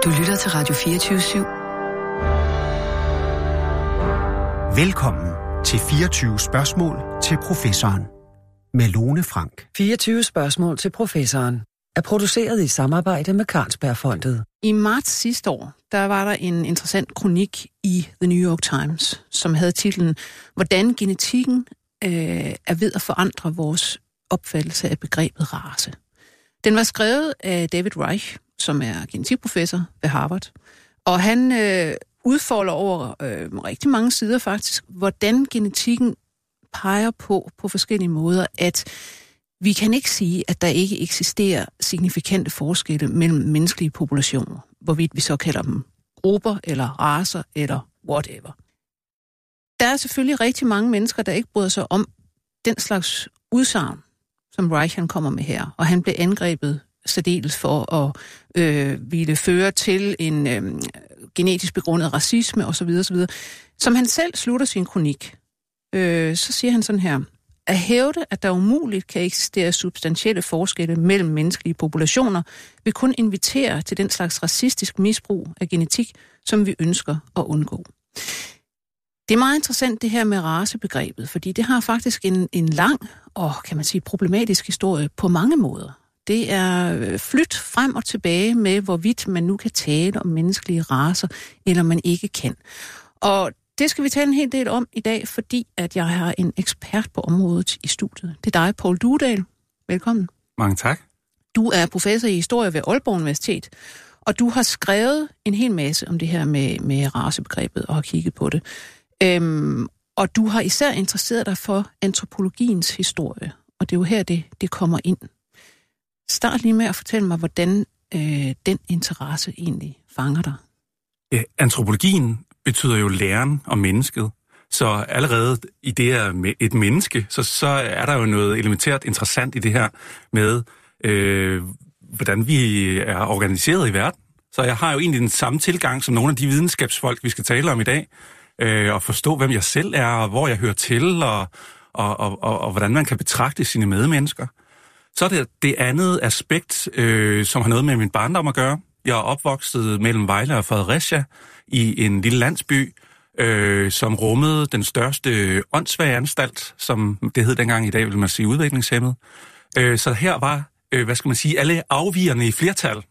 Du lytter til Radio 24/7. Velkommen til 24 spørgsmål til professoren med Lone Frank. 24 spørgsmål til professoren er produceret i samarbejde med Carlsbergfondet. I marts sidste år, der var der en interessant kronik i The New York Times, som havde titlen Hvordan genetikken er ved at forandre vores opfattelse af begrebet race. Den var skrevet af David Reich, som er genetikprofessor ved Harvard, og han udfolder over rigtig mange sider faktisk, hvordan genetikken peger på forskellige måder, at vi kan ikke sige, at der ikke eksisterer signifikante forskelle mellem menneskelige populationer, hvorvidt vi så kalder dem grupper eller racer eller whatever. Der er selvfølgelig rigtig mange mennesker, der ikke bryder sig om den slags udsagn, som Reich han kommer med her, og han blev angrebet særdeles for at ville føre til en genetisk begrundet racisme osv., som han selv slutter sin kronik. Så siger han sådan her: at hævde, at der umuligt kan eksistere substantielle forskelle mellem menneskelige populationer, vil kun invitere til den slags racistisk misbrug af genetik, som vi ønsker at undgå. Det er meget interessant det her med racebegrebet, fordi det har faktisk en lang og, kan man sige, problematisk historie på mange måder. Det er flyt frem og tilbage med, hvorvidt man nu kan tale om menneskelige racer, eller man ikke kan. Og det skal vi tale en hel del om i dag, fordi at jeg har en ekspert på området i studiet. Det er dig, Poul Duedal. Velkommen. Mange tak. Du er professor i historie ved Aalborg Universitet, og du har skrevet en hel masse om det her med racebegrebet og har kigget på det. Og du har især interesseret dig for antropologiens historie, og det er jo her, det kommer ind. Start lige med at fortælle mig, hvordan den interesse egentlig fanger dig. Ja, antropologien betyder jo læren om mennesket. Så allerede i det her et menneske, så er der jo noget elementært interessant i det her med, hvordan vi er organiseret i verden. Så jeg har jo egentlig den samme tilgang som nogle af de videnskabsfolk, vi skal tale om i dag, og forstå, hvem jeg selv er, og hvor jeg hører til, og hvordan man kan betragte sine medmennesker. Så er det andet aspekt, som har noget med min barndom at gøre. Jeg er opvokset mellem Vejle og Fredericia i en lille landsby, som rummede den største åndssvage anstalt, som det hed dengang. I dag vil man sige udviklingshæmmet. Så her var, alle afvigerne i flertal.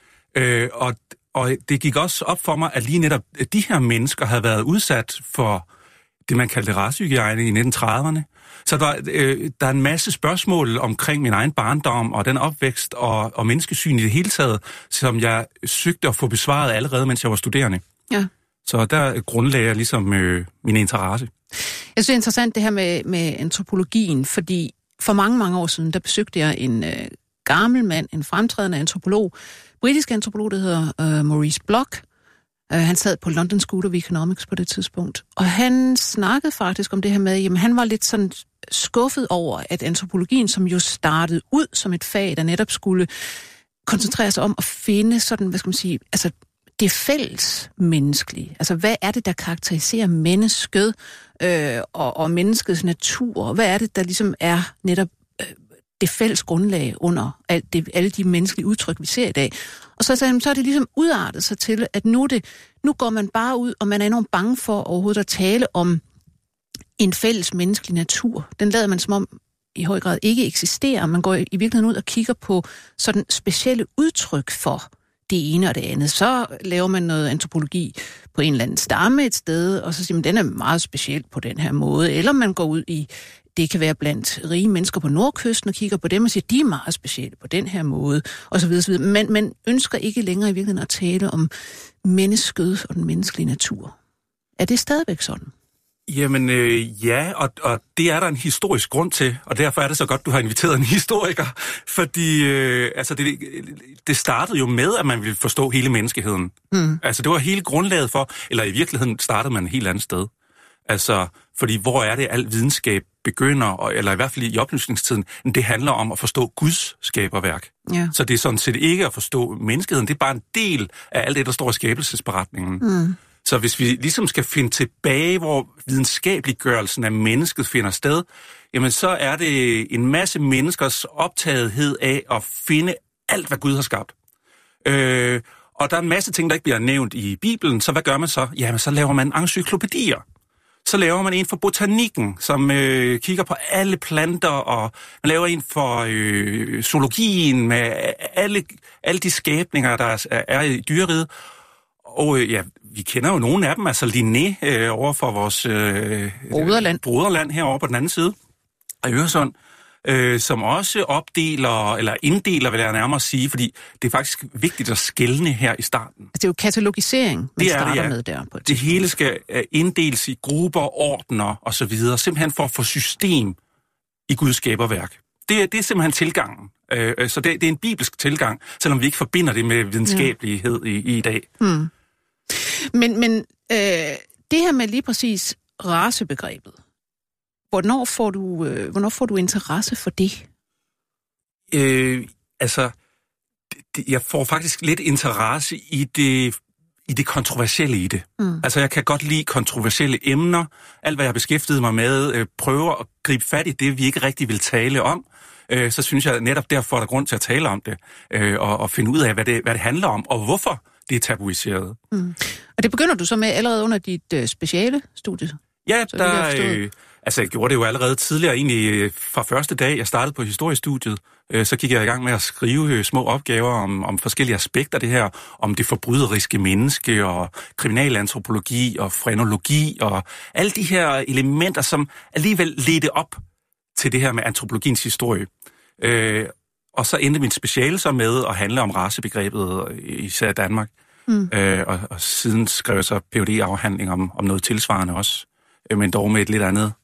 Og det gik også op for mig, at lige netop de her mennesker havde været udsat for det, man kaldte racehygiejne i 1930'erne. Så der er en masse spørgsmål omkring min egen barndom og den opvækst og menneskesyn i det hele taget, som jeg søgte at få besvaret allerede, mens jeg var studerende. Ja. Så der grundlagde jeg ligesom min interesse. Jeg synes, det er interessant det her med antropologien, fordi for mange, mange år siden, der besøgte jeg en gammel mand, en fremtrædende antropolog, britisk antropolog, der hedder Maurice Bloch. Han sad på London School of Economics på det tidspunkt, og han snakkede faktisk om det her med, jamen han var lidt sådan skuffet over, at antropologien, som jo startede ud som et fag, der netop skulle koncentrere sig om at finde sådan, altså det fælles menneskelige. Altså hvad er det, der karakteriserer mennesket og menneskets natur? Hvad er det, der ligesom er netop det fælles grundlag under alle de menneskelige udtryk, vi ser i dag? Og så er det ligesom udartet sig til, at nu går man bare ud, og man er enormt bange for overhovedet at tale om en fælles menneskelig natur. Den lader man som om i høj grad ikke eksisterer. Man går i virkeligheden ud og kigger på sådan specielle udtryk for det ene og det andet. Så laver man noget antropologi på en eller anden stamme et sted, og så siger man, den er meget speciel på den her måde. Eller man går ud i, det kan være blandt rige mennesker på Nordkysten, og kigger på dem og siger, de er meget specielle på den her måde, osv. Men man ønsker ikke længere i virkeligheden at tale om mennesket og den menneskelige natur. Er det stadigvæk sådan? Jamen ja, og det er der en historisk grund til, og derfor er det så godt, du har inviteret en historiker, fordi det startede jo med, at man ville forstå hele menneskeheden. Altså det var hele grundlaget for, eller i virkeligheden startede man et helt andet sted. Altså, fordi hvor er det, al videnskab begynder, eller i hvert fald i oplysningstiden, det handler om at forstå Guds skaberværk. Ja. Så det er sådan set ikke at forstå menneskeheden, det er bare en del af alt det, der står i skabelsesberetningen. Så hvis vi ligesom skal finde tilbage, hvor videnskabeliggørelsen af mennesket finder sted, jamen så er det en masse menneskers optagethed af at finde alt, hvad Gud har skabt. Og der er en masse ting, der ikke bliver nævnt i Bibelen, så hvad gør man så? Jamen, så laver man encyklopædier. Så laver man en for botanikken, som kigger på alle planter, og man laver en for zoologien med alle de skabninger, der er i dyreriget. Og vi kender jo nogle af dem, altså Linné over for vores broderland herovre på den anden side af Øresund, som også opdeler, eller inddeler, vil jeg nærmere sige, fordi det er faktisk vigtigt at skelne her i starten. Det er jo katalogisering, man starter med der. På det hele skal inddeles i grupper, ordner og så videre, simpelthen for at få system i Guds skaberværk. Det er simpelthen tilgangen. Så det er en bibelsk tilgang, selvom vi ikke forbinder det med videnskabelighed i dag. Hmm. Men det her med lige præcis racebegrebet, hvornår får du interesse for det? Jeg får faktisk lidt interesse i det kontroversielle i det. Altså, jeg kan godt lide kontroversielle emner. Alt, hvad jeg beskæftigede mig med, prøver at gribe fat i det, vi ikke rigtig vil tale om. Så synes jeg netop derfor, er der grund til at tale om det, og finde ud af, hvad det handler om, og hvorfor det er tabuiseret. Og det begynder du så med allerede under dit speciale studie? Ja, jeg gjorde det jo allerede tidligere, egentlig fra første dag, jeg startede på historiestudiet. Så gik jeg i gang med at skrive små opgaver om forskellige aspekter af det her, om det forbryderiske menneske, og kriminalantropologi, og frenologi, og alle de her elementer, som alligevel ledte op til det her med antropologiens historie. Og så endte mit speciale så med at handle om racebegrebet, især i Danmark. Og siden skrev jeg så Ph.D.-afhandling om noget tilsvarende også, men dog med et lidt andet,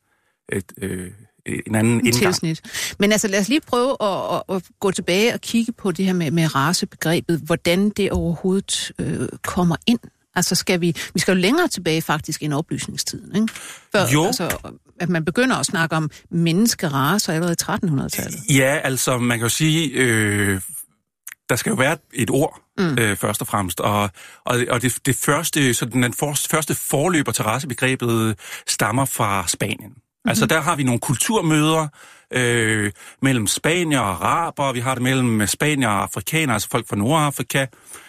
en anden indgang. Tilsnit. Men altså lad os lige prøve at gå tilbage og kigge på det her med racebegrebet, hvordan det overhovedet kommer ind. Altså vi skal jo længere tilbage faktisk end oplysningstiden, ikke? Før, altså, at man begynder at snakke om menneskeracer allerede i 1300-tallet. Ja, altså man kan jo sige, der skal jo være et ord, først og fremmest, og det første, så den første forløber til racebegrebet stammer fra Spanien. Altså der har vi nogle kulturmøder mellem spanier og araber, vi har det mellem spanier og afrikanere, altså folk fra Nordafrika,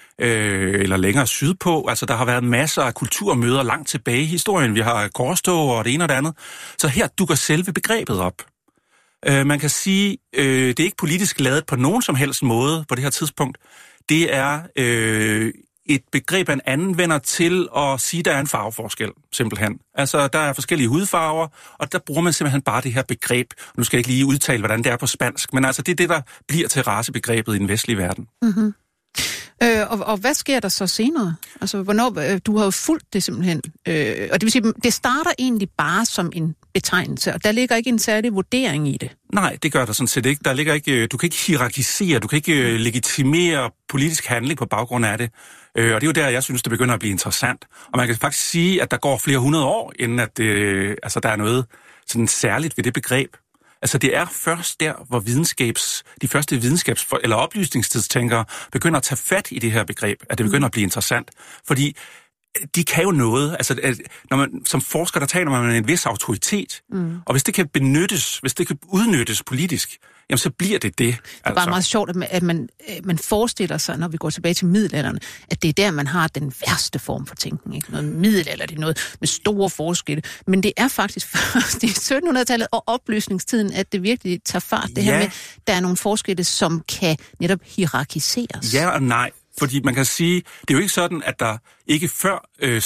eller længere sydpå. Altså der har været masser af kulturmøder langt tilbage i historien. Vi har korstog og det ene og det andet. Så her dukker selve begrebet op. Man kan sige, det er ikke politisk ladet på nogen som helst måde på det her tidspunkt. Det er et begreb, man anvender til at sige, at der er en farveforskel, simpelthen. Altså, der er forskellige hudfarver, og der bruger man simpelthen bare det her begreb. Nu skal jeg ikke lige udtale, hvordan det er på spansk, men altså, det er det, der bliver til racebegrebet i den vestlige verden. Mm-hmm. Og hvad sker der så senere? Altså, hvornår, du har jo fulgt det simpelthen. Og det vil sige, det starter egentlig bare som en betegnelse, og der ligger ikke en særlig vurdering i det. Nej, det gør der sådan set ikke. Der ligger ikke, du kan ikke hierarkisere, du kan ikke legitimere politisk handling på baggrund af det. Og det er jo der, jeg synes, det begynder at blive interessant. Og man kan faktisk sige, at der går flere hundrede år, inden at der er noget sådan særligt ved det begreb. Altså det er først der, hvor de første eller oplysningstidstænkere begynder at tage fat i det her begreb, at det begynder at blive interessant. Fordi de kan jo noget. Altså, når man som forsker, der taler man med en vis autoritet, og hvis det kan benyttes, hvis det kan udnyttes politisk, jamen så bliver det det. Det er bare meget sjovt, at man forestiller sig, når vi går tilbage til middelalderen, at det er der, man har den værste form for tænkning. Ikke? Noget middelalder, det er noget med store forskelle. Men det er faktisk først i 1700-tallet og oplysningstiden, at det virkelig tager fart. Det her med, der er nogle forskelle, som kan netop hierarkiseres. Ja og nej. Fordi man kan sige, det er jo ikke sådan, at der ikke før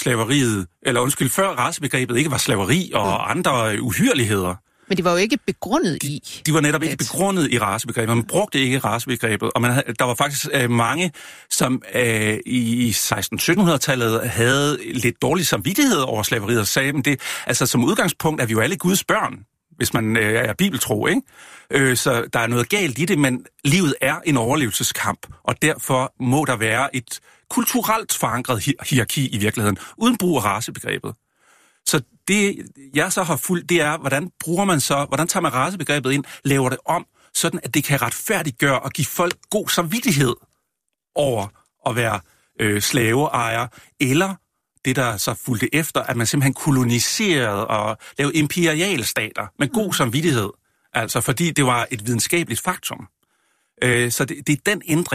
før racebegrebet ikke var slaveri og andre uhyrligheder. Men det var jo ikke begrundet i. De var netop ikke begrundet i racebegrebet. Man brugte ikke racebegrebet, og der var faktisk mange, som i 1600-1700-tallet havde lidt dårlig samvittighed over slaveriet og sagde, men det, altså som udgangspunkt er vi jo alle Guds børn, hvis man er bibeltro, ikke? Så der er noget galt i det, men livet er en overlevelseskamp, og derfor må der være et kulturelt forankret hierarki i virkeligheden, uden brug af racebegrebet. Så det, jeg så har fulgt, det er, hvordan tager man racebegrebet ind, laver det om, sådan at det kan retfærdiggøre og give folk god samvittighed over at være slaveejer, eller det, der så fulgte efter, at man simpelthen koloniserede og lavede imperialstater med god samvittighed. Altså, fordi det var et videnskabeligt faktum. Så det er den ændring,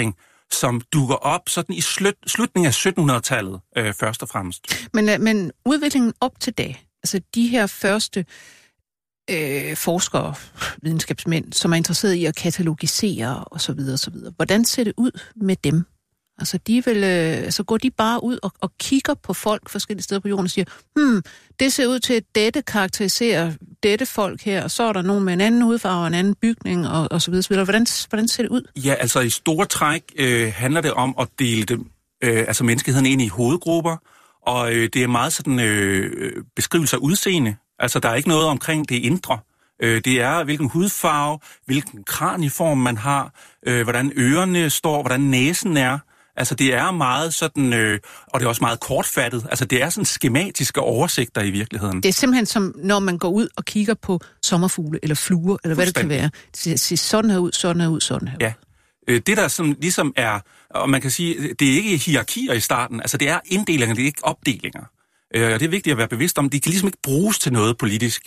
som dukker op sådan i slutningen af 1700-tallet først og fremmest. Men udviklingen op til dag, altså de her første forskere, videnskabsmænd, som er interesseret i at katalogisere osv., hvordan ser det ud med dem? Altså, går de bare ud og kigger på folk forskellige steder på jorden og siger, det ser ud til, at dette karakteriserer dette folk her, og så er der nogen med en anden hudfarve og en anden bygning, og så videre. Hvordan ser det ud? Ja, altså i store træk handler det om at dele dem, altså menneskeheden ind i hovedgrupper, og det er meget sådan beskrivelse af udseende. Altså, der er ikke noget omkring det indre. Det er, hvilken hudfarve, hvilken kranieform man har, hvordan ørerne står, hvordan næsen er. Altså, det er meget sådan, og det er også meget kortfattet. Altså, det er sådan skematiske oversigter i virkeligheden. Det er simpelthen som, når man går ud og kigger på sommerfugle eller fluer, eller hvad det kan være. Det ser sådan her ud, sådan her ud, sådan her ud. Ja. Det, der sådan, ligesom er, og man kan sige, det er ikke hierarkier i starten. Altså, det er inddelinger, det er ikke opdelinger. Og det er vigtigt at være bevidst om. De kan ligesom ikke bruges til noget politisk.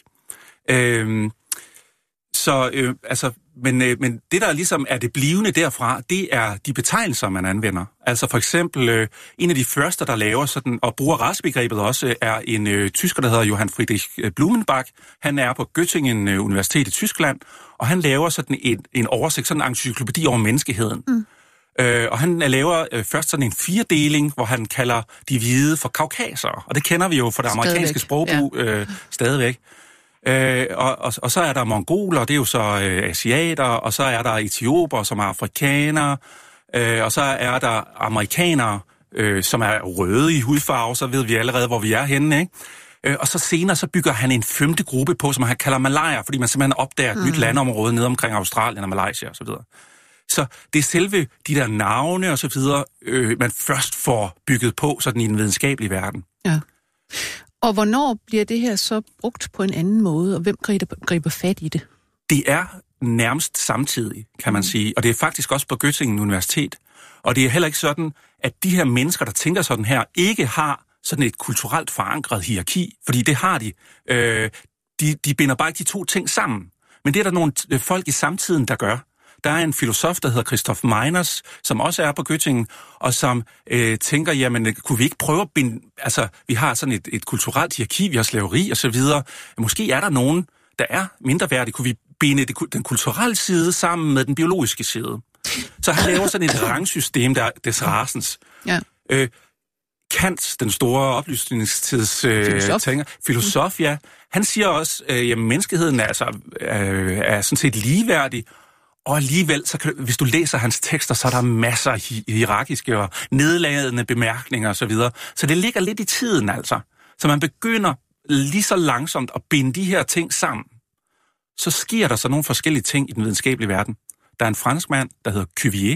Men det, der ligesom er det blivende derfra, det er de betegnelser, man anvender. Altså for eksempel, en af de første, der laver sådan, og bruger racebegrebet også, er en tysker, der hedder Johann Friedrich Blumenbach. Han er på Göttingen Universitet i Tyskland, og han laver sådan en oversigt, sådan en encyklopædi over menneskeheden. Og han laver først sådan en 4-deling, hvor han kalder de hvide for kaukasere. Og det kender vi jo fra det amerikanske sprogbrug stadigvæk. Og så er der mongoler, det er jo så asiater, og så er der etioper, som er afrikanere, og så er der amerikanere, som er røde i hudfarve, så ved vi allerede, hvor vi er henne, ikke? Og så senere så bygger han en 5. gruppe på, som han kalder Malayer, fordi man simpelthen opdager et nyt landområde nede omkring Australien og Malaysia og så videre. Så det er selve de der navne og så videre, man først får bygget på sådan i en videnskabelig verden. Ja. Og hvornår bliver det her så brugt på en anden måde, og hvem griber fat i det? Det er nærmest samtidig, kan man sige. Og det er faktisk også på Göttingen Universitet. Og det er heller ikke sådan, at de her mennesker, der tænker sådan her, ikke har sådan et kulturelt forankret hierarki. Fordi det har de. De binder bare ikke de to ting sammen. Men det er der nogle folk i samtiden, der gør. Der er en filosof, der hedder Christoph Meiners, som også er på Göttingen, og som tænker, jamen, kunne vi ikke prøve at binde... Altså, vi har sådan et kulturelt hierarki, vi har slaveri og så videre. Måske er der nogen, der er mindreværdige. Kunne vi binde den kulturelle side sammen med den biologiske side? Så han laver sådan et rangsystem, der des racens. Ja. Kant, den store oplysningstids filosof, ja, han siger også, jamen, menneskeheden er sådan set ligeværdig. Og alligevel, hvis du læser hans tekster, så er der masser af hierarkiske og nedladende bemærkninger osv. Så det ligger lidt i tiden, altså. Så man begynder lige så langsomt at binde de her ting sammen. Så sker der så nogle forskellige ting i den videnskabelige verden. Der er en franskmand, der hedder Cuvier,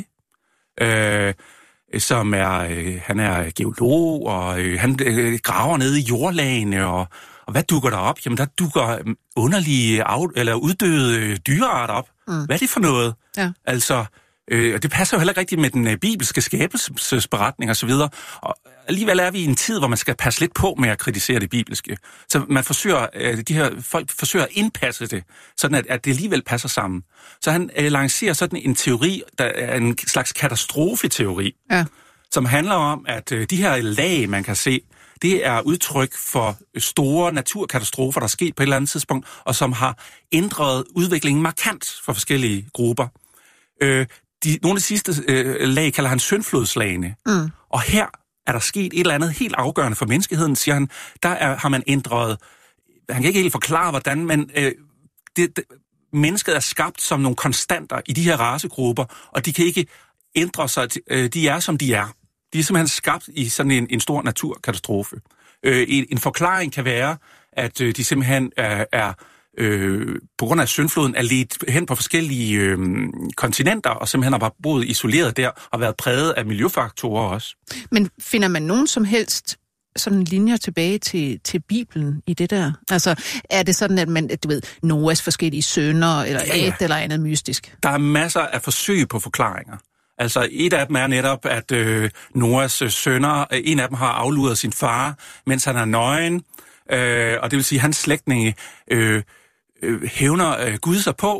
som han er geolog, og han graver ned i jordlagene, og hvad dukker der op? Jamen, der dukker underlige eller uddøde dyrearter op. Hvad er det for noget? Ja. Altså, det passer jo heller ikke rigtigt med den bibelske skabelsesberetning og så videre. Og alligevel er vi i en tid, hvor man skal passe lidt på med at kritisere det bibelske. Så man forsøger, de her folk forsøger at indpasse det, sådan at det alligevel passer sammen. Så han lancerer sådan en teori, der er en slags katastrofeteori, som handler om, at de her lag, man kan se, det er udtryk for store naturkatastrofer, der er sket på et eller andet tidspunkt, og som har ændret udviklingen markant for forskellige grupper. Nogle af de sidste lag kalder han syndflodslagene. Og her er der sket et eller andet helt afgørende for menneskeheden, siger han. Har man ændret... Han kan ikke helt forklare, hvordan, men mennesket er skabt som nogle konstanter i de her racegrupper, og de kan ikke ændre sig. De er, som de er. De er simpelthen skabt i sådan en stor naturkatastrofe. En forklaring kan være, at de simpelthen er på grund af syndfloden er ledt hen på forskellige kontinenter, og simpelthen har bare boet isoleret der, og været præget af miljøfaktorer også. Men finder man nogen som helst sådan linjer tilbage til Bibelen i det der? Altså, er det sådan, at man, du ved, Noahs forskellige sønner, eller et eller andet mystisk? Der er masser af forsøg på forklaringer. Altså, et af dem er netop, at Noahs sønner, en af dem har afluret sin far, mens han er nøgen, og det vil sige, at hans slægtninge hævner Gud sig på,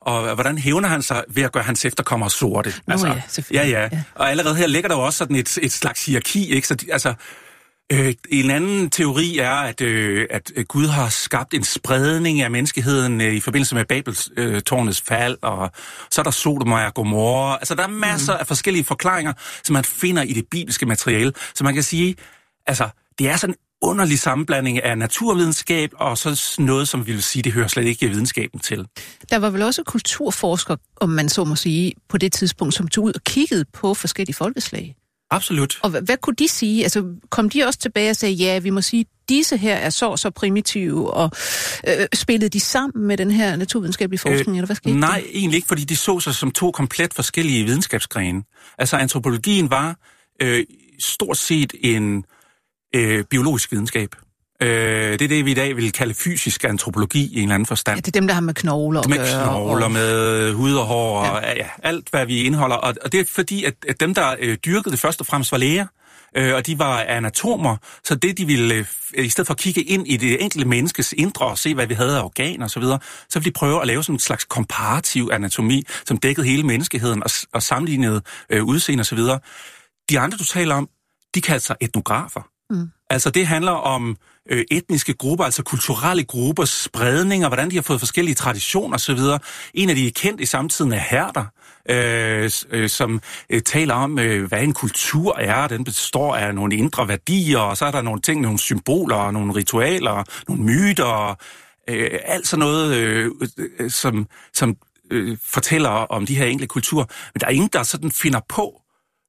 Og hvordan hævner han sig ved at gøre hans efterkommere sorte? Ja, selvfølgelig. Ja. Og allerede her ligger der jo også sådan et slags hierarki, ikke? Så en anden teori er, at Gud har skabt en spredning af menneskeheden i forbindelse med Babelstårnets fald, og så er der Sodom og Gomorra. Altså, der er masser af forskellige forklaringer, som man finder i det bibelske materiale. Så man kan sige, altså, det er sådan en underlig sammenblanding af naturvidenskab, og så noget, som vi vil sige, det hører slet ikke videnskaben til. Der var vel også kulturforskere, om man så må sige, på det tidspunkt, som tog ud og kiggede på forskellige folkeslag. Absolut. Og hvad kunne de sige? Altså, kom de også tilbage og sagde, ja, vi må sige, disse her er så primitive, og spillede de sammen med den her naturvidenskabelige forskning, eller hvad skete Nej, egentlig ikke, fordi de så sig som to komplet forskellige videnskabsgrene. Altså, antropologien var stort set en biologisk videnskab. Det er det, vi i dag vil kalde fysisk antropologi i en eller anden forstand. Ja, det er dem, der har med knogler at gøre. Med knogler, med hud og hår, og alt, hvad vi indeholder. Og det er fordi, at dem, der dyrkede det først og fremmest, var læger, og de var anatomer, så det, de ville, i stedet for at kigge ind i det enkelte menneskes indre og se, hvad vi havde af organer og så videre, så ville de prøve at lave sådan en slags komparativ anatomi, som dækkede hele menneskeheden og sammenlignede udseende og så videre. De andre, du taler om, de kaldte sig etnografer. Altså det handler om etniske grupper, altså kulturelle gruppers spredning, og hvordan de har fået forskellige traditioner osv. En af de er kendt i samtiden er Herder, som taler om, hvad en kultur er. Den består af nogle indre værdier, og så er der nogle ting, nogle symboler, nogle ritualer, nogle myter, alt sådan noget, som fortæller om de her enkelte kulturer. Men der er ingen, der sådan finder på,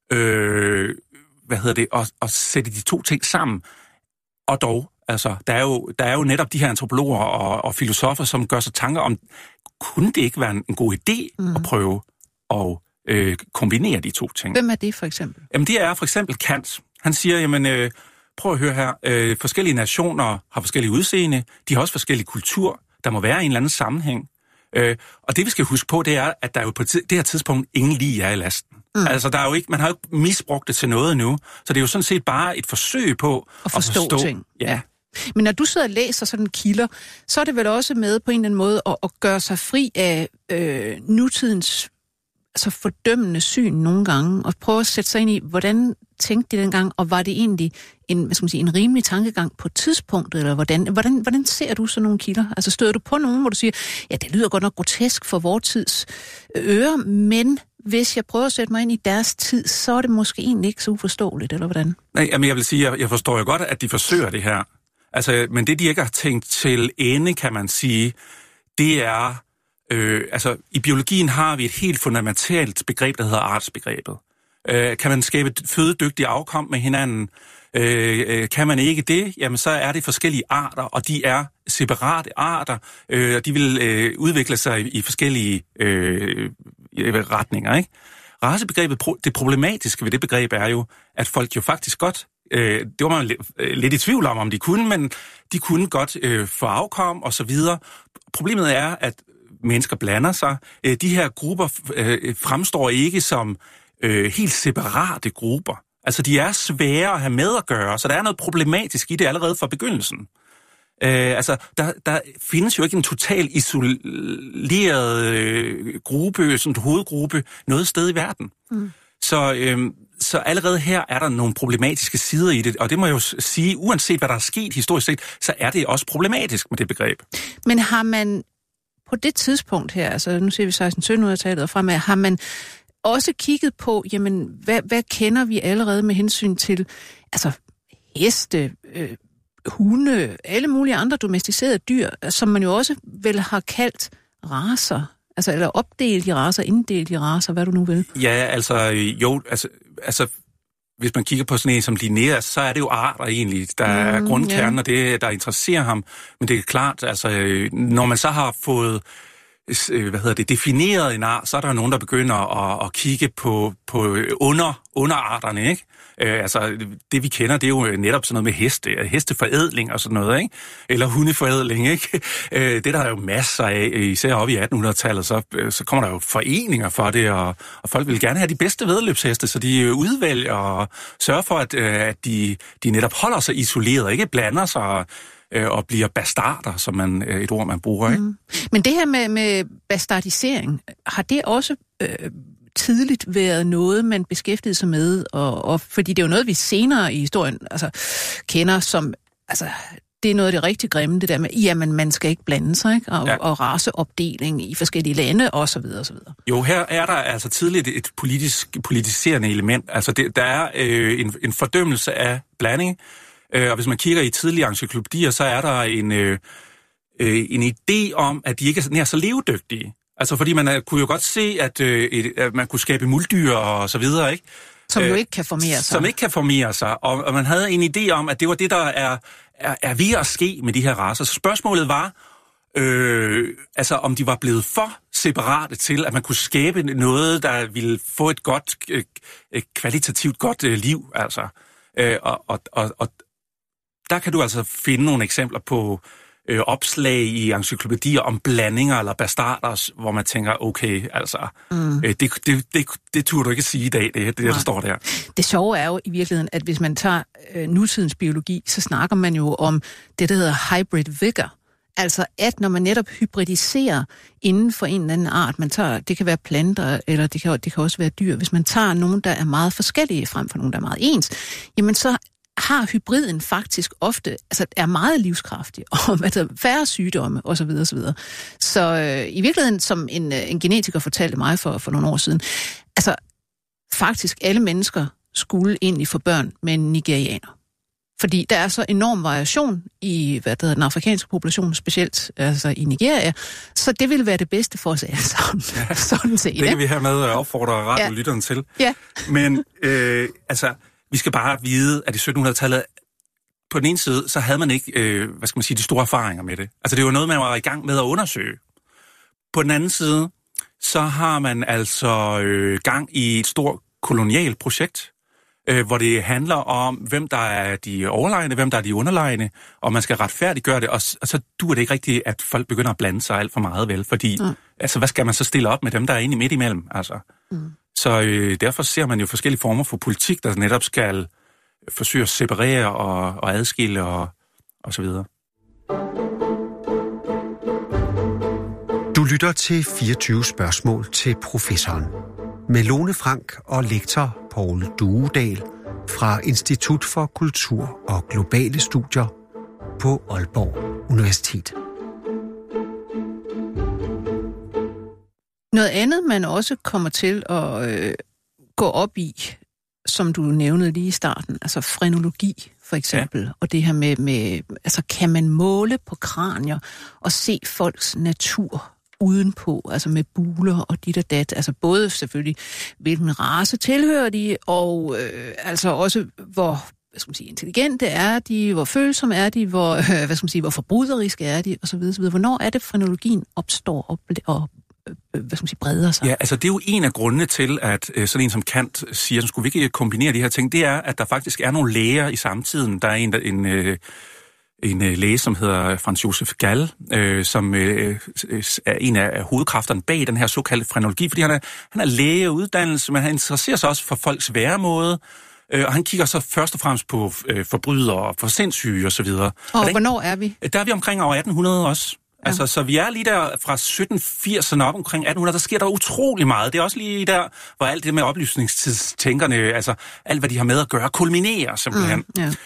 at sætte de to ting sammen. Og dog, altså, der er jo netop de her antropologer og filosofer, som gør sig tanker om, kunne det ikke være en god idé at prøve at kombinere de to ting? Hvem er det for eksempel? Jamen, det er for eksempel Kant. Han siger, jamen, prøv at høre her, forskellige nationer har forskellige udseende, de har også forskellige kultur, der må være en eller anden sammenhæng. Og det vi skal huske på, det er, at der jo på det her tidspunkt ingen lige er i lasten. Altså, der er jo ikke, man har jo ikke misbrugt det til noget endnu, så det er jo sådan set bare et forsøg på at forstå ting. Ja. Men når du sidder og læser sådan kilder, så er det vel også med på en eller anden måde at gøre sig fri af nutidens fordømmende syn nogle gange, og prøve at sætte sig ind i, hvordan tænkte de dengang, og var det egentlig en rimelig tankegang på tidspunktet, eller hvordan ser du sådan nogle kilder? Altså støder du på nogen, hvor du siger, ja, det lyder godt nok grotesk for vor tids ører, men hvis jeg prøver at sætte mig ind i deres tid, så er det måske egentlig ikke så uforståeligt, eller hvordan? Nej, men jeg vil sige, jeg forstår jo godt, at de forsøger det her. Altså, men det, de ikke har tænkt til ende, kan man sige, det er, i biologien har vi et helt fundamentalt begreb, der hedder artsbegrebet. Kan man skabe fødedygtige afkom med hinanden? Kan man ikke det, jamen så er det forskellige arter, og de er separate arter, og de vil udvikle sig i forskellige retninger, ikke? Racebegrebet, det problematiske ved det begreb er jo, at folk jo faktisk godt, det var man lidt i tvivl om de kunne, men de kunne godt få afkom og så videre. Problemet er, at mennesker blander sig. De her grupper fremstår ikke som helt separate grupper. Altså, de er svære at have med at gøre, så der er noget problematisk i det allerede fra begyndelsen. Der findes jo ikke en total isoleret gruppe, sådan en hovedgruppe, noget sted i verden. Så allerede her er der nogle problematiske sider i det, og det må jeg jo sige, uanset hvad der er sket historisk set, så er det også problematisk med det begreb. Men har man på det tidspunkt her, altså nu ser vi 1600-tallet og fremad, har man også kigget på, jamen, hvad kender vi allerede med hensyn til, altså heste, hunde, alle mulige andre domesticerede dyr, som man jo også vel har kaldt racer, altså eller opdelt i racer, inddelt i racer, hvad du nu vil. Ja, altså hvis man kigger på sådan en som Linnaeus, så er det jo arter egentlig, der er grundkernen, og det, der interesserer ham. Men det er klart, altså når man så har fået defineret en art, så er der nogen, der begynder at kigge på underarterne, ikke? Det vi kender, det er jo netop sådan noget med hesteforædling og sådan noget, ikke? Eller hundeforædling, ikke? Det der er jo masser af, især oppe i 1800-tallet, så kommer der jo foreninger for det, og folk vil gerne have de bedste væddeløbsheste, så de udvælger og sørger for, at de netop holder sig isoleret, ikke blander sig. og bliver bastarder, som man et ord, man bruger, ikke? Men det her med bastardisering, har det også tidligt været noget, man beskæftigede sig med, og fordi det er jo noget, vi senere i historien kender som, det er noget af det rigtig grimme, det der med, jamen man skal ikke blande sig, ikke? Og raceopdeling i forskellige lande, og så videre, og så videre. Jo, her er der altså tidligt et politiserende element. Altså der er en fordømmelse af blanding, og hvis man kigger i tidlige encyklopædier, så er der en idé om, at de ikke er nær så levedygtige. Altså fordi man kunne jo godt se, at man kunne skabe muldyr og så videre, ikke? Som jo ikke kan formere sig. Som ikke kan formere sig, og man havde en idé om, at det var det, der er ved at ske med de her racer. Så spørgsmålet var, om de var blevet for separate til, at man kunne skabe noget, der ville få et godt, kvalitativt godt liv, altså. Og der kan du altså finde nogle eksempler på opslag i encyklopædier om blandinger eller bastarder, hvor man tænker, okay, altså, det turde du ikke sige i dag, det der står der. Det sjove er jo i virkeligheden, at hvis man tager nutidens biologi, så snakker man jo om det, der hedder hybrid vigor. Altså, at når man netop hybridiserer inden for en eller anden art, man tager, det kan være planter, eller det kan også være dyr, hvis man tager nogen, der er meget forskellige frem for nogen, der er meget ens, jamen så har hybriden faktisk ofte, er meget livskraftig, og færre sygdomme, osv. osv. Så i virkeligheden, som en genetiker fortalte mig for nogle år siden, faktisk alle mennesker skulle egentlig få børn med en nigerianer. Fordi der er så enorm variation i, den afrikanske population, specielt i Nigeria, så det vil være det bedste for os alle sammen. Ja, sådan set. Det kan vi hermed opfordre radiolytteren til. Ja. Men vi skal bare vide, at i 1700-tallet, på den ene side, så havde man ikke, de store erfaringer med det. Altså det var noget, man var i gang med at undersøge. På den anden side, så har man altså gang i et stort kolonialt projekt, hvor det handler om, hvem der er de overlegne, hvem der er de underlegne, og man skal retfærdiggøre det, og så duer det ikke rigtigt, at folk begynder at blande sig alt for meget, vel? Fordi, hvad skal man så stille op med dem, der er inde midt imellem, altså? Så derfor ser man jo forskellige former for politik, der netop skal forsøge at separere og adskille og så videre. Du lytter til 24 spørgsmål til professoren. Med Lone Frank og lektor Poul Duedal fra Institut for Kultur og Globale Studier på Aalborg Universitet. Noget andet, man også kommer til at gå op i, som du nævnede lige i starten, altså frenologi for eksempel, og det her med kan man måle på kranier og se folks natur udenpå, altså med buler og dit og dat, altså både selvfølgelig, hvilken race tilhører de, og også hvor intelligente er de, hvor følsomme er de, hvor forbryderiske er de, og så videre. Hvornår er det, frenologien opstår og breder sig? Ja, altså det er jo en af grundene til, at sådan en som Kant siger, at skulle vi ikke kombinere de her ting, det er, at der faktisk er nogle læger i samtiden. Der er en læge, som hedder Franz Josef Gall, som er en af hovedkræfterne bag den her såkaldte frenologi, fordi han er lægeuddannelse, men han interesserer sig også for folks væremåde, og han kigger så først og fremmest på forbrydere, for sindssyge og så videre. Og hvornår er vi? Der er vi omkring år 1800 også. Ja. Altså, så vi er lige der fra 1780'erne op omkring 1800, der sker der utrolig meget. Det er også lige der, hvor alt det med oplysningstidstænkerne, altså alt hvad de har med at gøre, kulminerer simpelthen.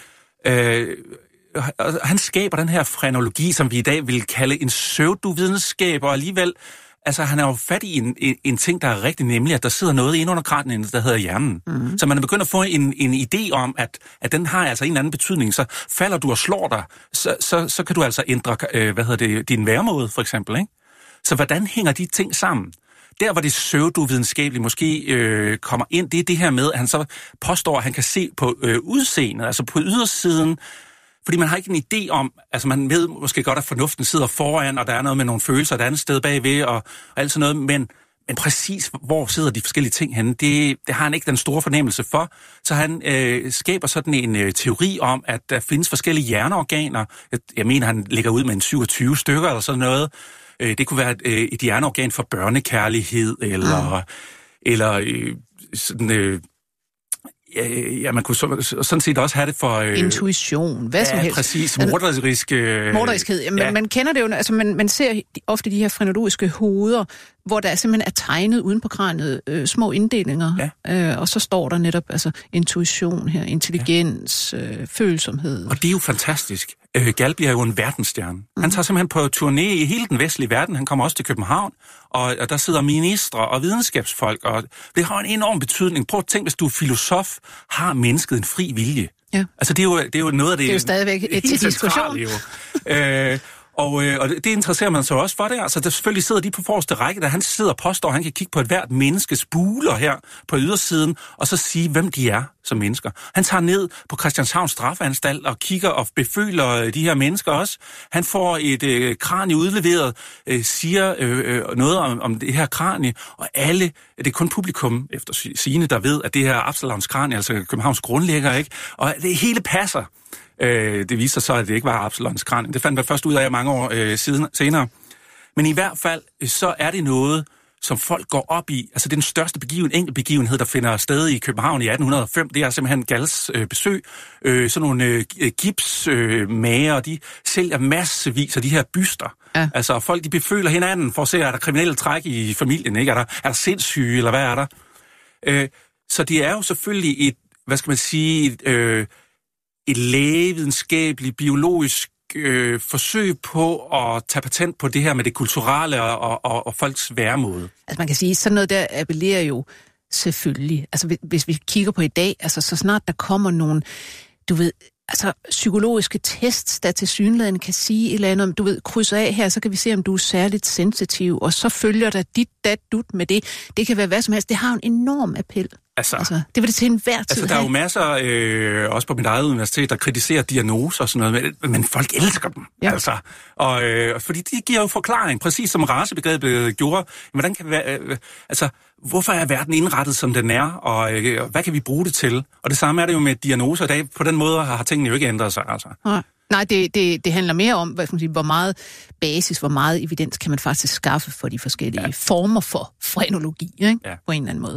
Han skaber den her frenologi, som vi i dag vil kalde en pseudovidenskab, og alligevel, altså han er jo fat i en ting, der er rigtig, nemlig at der sidder noget inde under kranen, der hedder hjernen. Så man er begyndt at få en idé om, at den har altså en eller anden betydning. Så falder du og slår dig, så kan du altså ændre, din væremåde, for eksempel, ikke? Så hvordan hænger de ting sammen? Der, hvor det pseudovidenskabelige måske kommer ind, det er det her med, at han så påstår, at han kan se på udseendet, altså på ydersiden, fordi man har ikke en idé om, altså man ved måske godt, at fornuften sidder foran, og der er noget med nogle følelser et andet sted bagved, og alt sådan noget, men præcis hvor sidder de forskellige ting henne, det har han ikke den store fornemmelse for. Så han skaber sådan en teori om, at der findes forskellige hjerneorganer. Jeg mener, han lægger ud med en 27 stykker eller sådan noget. Det kunne være et hjerneorgan for børnekærlighed, eller sådan... Ja, man kunne sådan set også have det for... intuition, hvad som helst. Præcis. Morderiskhed. Ja. Man kender det jo, altså man ser ofte de her frenologiske hoveder, hvor der simpelthen er tegnet uden på kraniet små inddelinger, og så står der netop altså intuition her, intelligens, følsomhed. Og det er jo fantastisk. Galbi er jo en verdensstjerne. Han tager simpelthen på turné i hele den vestlige verden. Han kommer også til København, og der sidder ministre og videnskabsfolk, og det har en enorm betydning. Prøv at tænke, hvis du er filosof, har mennesket en fri vilje. Ja. Altså, det er jo noget af det... Det er jo stadigvæk et til diskussion. Og det interesserer man sig også for det. Altså, der selvfølgelig sidder de på forreste række, der han sidder og påstår, han kan kigge på et hvert menneskes buler her på ydersiden, og så sige, hvem de er som mennesker. Han tager ned på Christianshavns straffeanstalt og kigger og beføler de her mennesker også. Han får et kranie udleveret, siger noget om det her kranie, og alle, det er kun publikum efter sigende, der ved, at det her Absalons kranie, altså Københavns grundlægger, ikke? Og det hele passer. Det viser sig, at det ikke var Absalons kranie. Det fandt man først ud af mange år senere. Men i hvert fald, så er det noget, som folk går op i. Altså, det er den største enkeltbegivenhed, der finder sted i København i 1805. Det er simpelthen Galls besøg. Sådan nogle gipsmager, de sælger massevis af de her byster. Ja. Altså, folk de beføler hinanden for at se, er der kriminelle træk i familien, ikke? Er der sindssyge, eller hvad er der? Så det er jo selvfølgelig et, hvad skal man sige, et lægevidenskabeligt, biologisk forsøg på at tage patent på det her med det kulturelle og folks væremåde. Altså man kan sige, sådan noget der appellerer jo selvfølgelig. Altså hvis vi kigger på i dag, altså så snart der kommer nogle, du ved, altså psykologiske tests, der tilsyneladende kan sige et eller andet om, du ved, krydser af her, så kan vi se, om du er særligt sensitiv, og så følger der dit, dat, dut med det. Det kan være hvad som helst. Det har en enorm appel. Altså, det vil det til enhver tid. Altså, der er jo masser, også på mit eget universitet, der kritiserer diagnoser og sådan noget, men folk elsker dem. Ja. Altså, og fordi de giver jo forklaring, præcis som racebegrebet gjorde. Hvordan kan altså, hvorfor er verden indrettet, som den er, og hvad kan vi bruge det til? Og det samme er det jo med diagnoser i dag. På den måde har tingene jo ikke ændret sig, altså. Nej, det handler mere om, hvad skal man sige, hvor meget basis, hvor meget evidens kan man faktisk skaffe for de forskellige former for frenologi, ikke? Ja. På en eller anden måde.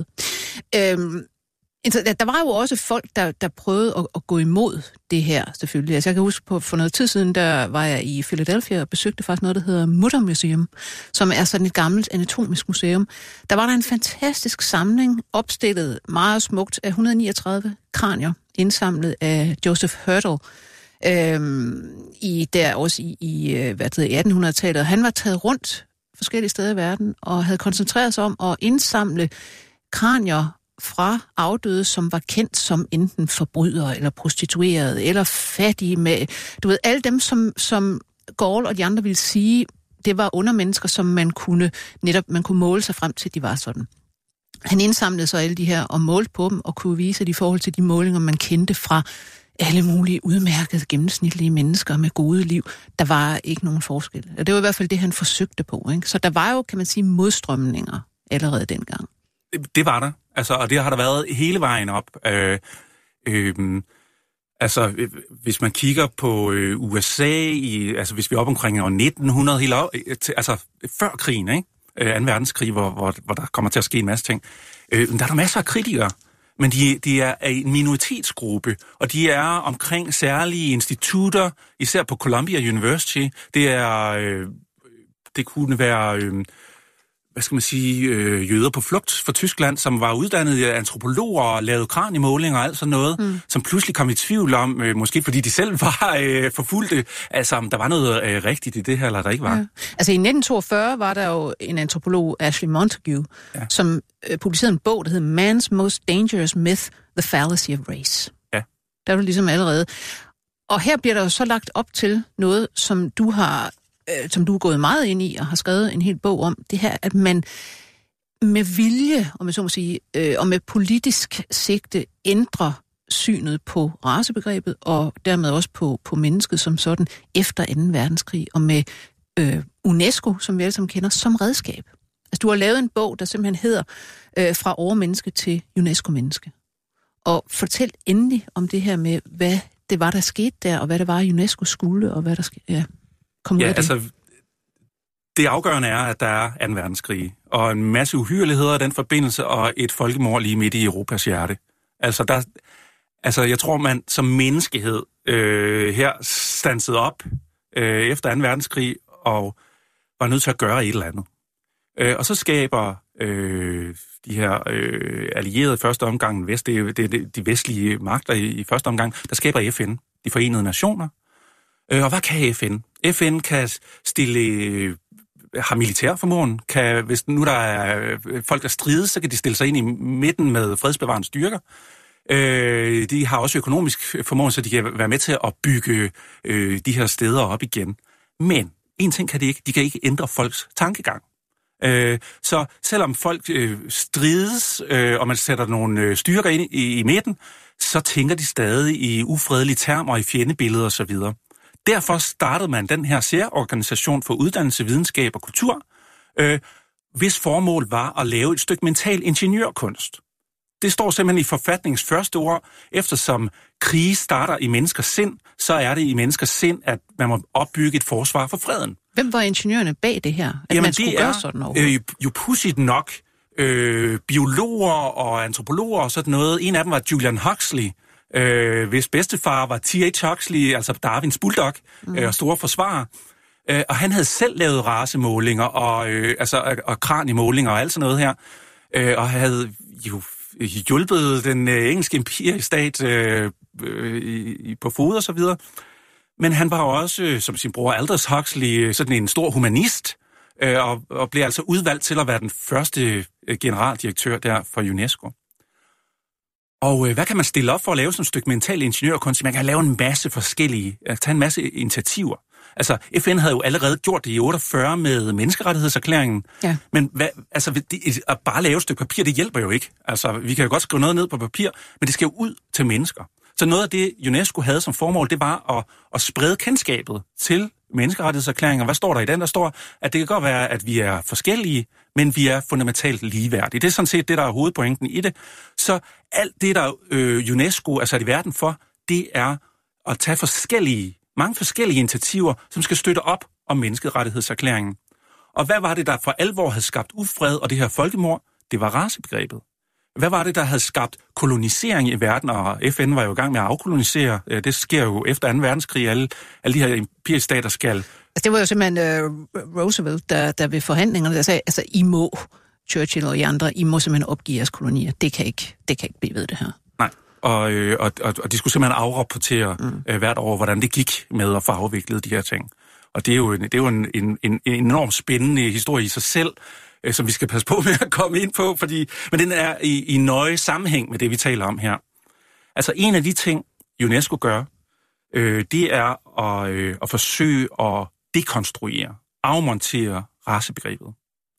Der var jo også folk, der prøvede at gå imod det her, selvfølgelig. Altså, jeg kan huske, for noget tid siden, der var jeg i Philadelphia og besøgte faktisk noget, der hedder Mutter Museum, som er sådan et gammelt anatomisk museum. Der var der en fantastisk samling, opstillet meget smukt af 139 kranier, indsamlet af Joseph Hurtle, i 1800-tallet. Han var taget rundt forskellige steder i verden og havde koncentreret sig om at indsamle kranier fra afdøde, som var kendt som enten forbrydere eller prostituerede eller fattige med, du ved, alle dem, som Gall og de andre ville sige, det var undermennesker, som man kunne måle sig frem til, de var sådan. Han indsamlede så alle de her og målte på dem og kunne vise det i forhold til de målinger, man kendte fra alle mulige udmærkede, gennemsnitlige mennesker med gode liv. Der var ikke nogen forskel. Og det var i hvert fald det, han forsøgte på, ikke? Så der var jo, kan man sige, modstrømninger allerede dengang. Det var der. Altså, og det har der været hele vejen op. Altså, hvis man kigger på USA, hvis vi er op omkring år 1900, altså før krigen, ikke? 2. verdenskrig, hvor der kommer til at ske en masse ting. Der er der masser af kritikere. Men de er en minoritetsgruppe, og de er omkring særlige institutter, især på Columbia University. Det kunne være, hvad skal man sige, jøder på flugt fra Tyskland, som var uddannede antropologer og lavede kraniemålinger og alt sådan noget, som pludselig kom i tvivl om, måske fordi de selv var forfulgte, altså om der var noget rigtigt i det her, eller der ikke var. Ja. Altså i 1942 var der jo en antropolog, Ashley Montague, som publicerede en bog, der hed Man's Most Dangerous Myth, The Fallacy of Race. Ja. Der er du ligesom allerede. Og her bliver der jo så lagt op til noget, som du er gået meget ind i og har skrevet en hel bog om, det her, at man med vilje, om jeg så må sige, og med politisk sigte ændrer synet på racebegrebet og dermed også på mennesket som sådan efter 2. verdenskrig, og med UNESCO, som vi alle sammen kender, som redskab. Altså, du har lavet en bog, der simpelthen hedder Fra overmenneske til UNESCO-menneske. Og fortæl endelig om det her med, hvad det var, der skete der, og hvad det var, UNESCO skulle, og hvad der skete. Ja. Altså, det afgørende er, at der er 2. verdenskrig, og en masse uhyreligheder i den forbindelse, og et folkemord lige midt i Europas hjerte. Altså, jeg tror, man som menneskehed her standsede op efter 2. verdenskrig og var nødt til at gøre et eller andet. Og så skaber de her allierede i første omgang, det er de vestlige magter i første omgang, der skaber FN, de Forenede Nationer. Og hvad kan FN? FN kan har militærformåen, hvis nu der er folk, der strides, så kan de stille sig ind i midten med fredsbevarende styrker. De har også økonomisk formåen, så de kan være med til at bygge de her steder op igen. Men en ting kan de ikke. De kan ikke ændre folks tankegang. Så selvom folk strides, og man sætter nogle styrker ind i midten, så tænker de stadig i ufredelige termer, i fjendebilleder osv. Derfor startede man den her særorganisation for uddannelse, videnskab og kultur, hvis formål var at lave et stykke mental ingeniørkunst. Det står simpelthen i forfatningens første ord, eftersom krige starter i menneskers sind, så er det i menneskers sind, at man må opbygge et forsvar for freden. Hvem var ingeniørerne bag det her? At man skulle gøre sådan noget? Jo pudsigt nok biologer og antropologer og sådan noget. En af dem var Julian Huxley, hvis bedstefar var T.H. Huxley, altså Darwins bulldog, og store forsvarer. Og han havde selv lavet racemålinger og kraniemålinger og alt sådan noget her, og havde jo hjulpet den engelske imperiestat på fod og så videre. Men han var også, som sin bror Aldous Huxley, sådan en stor humanist, og blev altså udvalgt til at være den første generaldirektør der for UNESCO. Og hvad kan man stille op for at lave sådan et stykke mental ingeniørkunst? Man kan lave en masse forskellige, tage en masse initiativer. Altså, FN havde jo allerede gjort det i 48 med menneskerettighedserklæringen. Ja. Men at bare lave et stykke papir, det hjælper jo ikke. Altså, vi kan jo godt skrive noget ned på papir, men det skal jo ud til mennesker. Så noget af det, UNESCO havde som formål, det var at sprede kendskabet til menneskerettighedserklæringen. Hvad står der i den? Der står, at det kan godt være, at vi er forskellige, men vi er fundamentalt ligeværdige. Det er sådan set det, der er hovedpointen i det. Så alt det, der UNESCO er sat i verden for, det er at tage mange forskellige initiativer, som skal støtte op om menneskerettighedserklæringen. Og hvad var det, der for alvor havde skabt ufred og det her folkemord? Det var racebegrebet. Hvad var det, der havde skabt kolonisering i verden, og FN var jo i gang med at afkolonisere. Det sker jo efter 2. verdenskrig, alle de her imperiestater skal. Altså, det var jo simpelthen Roosevelt, der ved forhandlingerne, der sagde, altså I må, Churchill og I andre, I må simpelthen opgive jeres kolonier. Det kan ikke blive ved det her. Nej, og de skulle simpelthen afrapportere hvert år, hvordan det gik med at få afviklet de her ting. Og det er jo en enormt spændende historie i sig selv, som vi skal passe på med at komme ind på, men den er i nøje sammenhæng med det, vi taler om her. Altså en af de ting, UNESCO gør, det er at forsøge at dekonstruere, afmontere racebegrebet.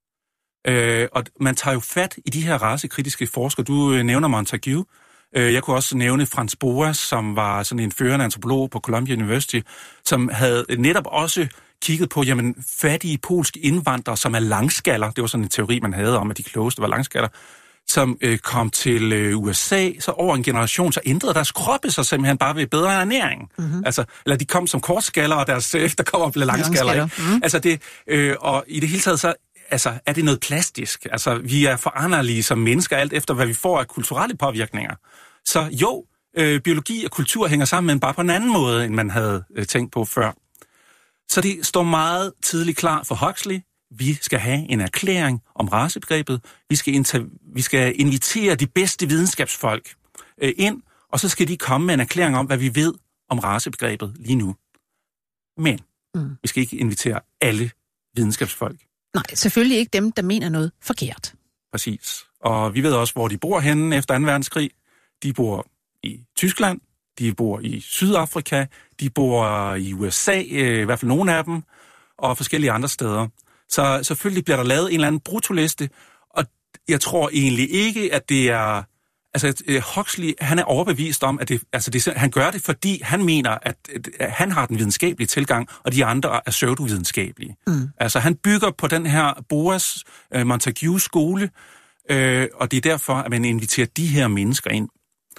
Og man tager jo fat i de her racekritiske forskere. Du nævner Montague. Jeg kunne også nævne Franz Boas, som var sådan en førende antropolog på Columbia University, som havde netop også kigget på, fattige polske indvandrere, som er langskaller. Det var sådan en teori, man havde om, at de klogeste var langskaller, som kom til USA. Så over en generation, så ændrede deres kroppe sig simpelthen bare ved bedre ernæring. Mm-hmm. Altså, eller de kom som kortskaller, og deres efterkommere blev langskaller. Mm-hmm. Altså det, og i det hele taget så er det noget plastisk. Altså, vi er foranderlige som mennesker, alt efter hvad vi får af kulturelle påvirkninger. Så jo, biologi og kultur hænger sammen, men bare på en anden måde, end man havde tænkt på før. Så det står meget tidligt klar for Huxley. Vi skal have en erklæring om racebegrebet. Vi skal invitere de bedste videnskabsfolk ind, og så skal de komme med en erklæring om, hvad vi ved om racebegrebet lige nu. Men vi skal ikke invitere alle videnskabsfolk. Nej, selvfølgelig ikke dem, der mener noget forkert. Præcis. Og vi ved også, hvor de bor henne efter 2. verdenskrig. De bor i Tyskland, de bor i Sydafrika, de bor i USA, i hvert fald nogle af dem, og forskellige andre steder. Så selvfølgelig bliver der lavet en eller anden bruttoliste, og jeg tror egentlig ikke, at det er... Altså, Huxley, han er overbevist om, at han gør det, fordi han mener, at han har den videnskabelige tilgang, og de andre er pseudovidenskabelige. Altså, han bygger på den her Boas Montague-skole, og det er derfor, at man inviterer de her mennesker ind.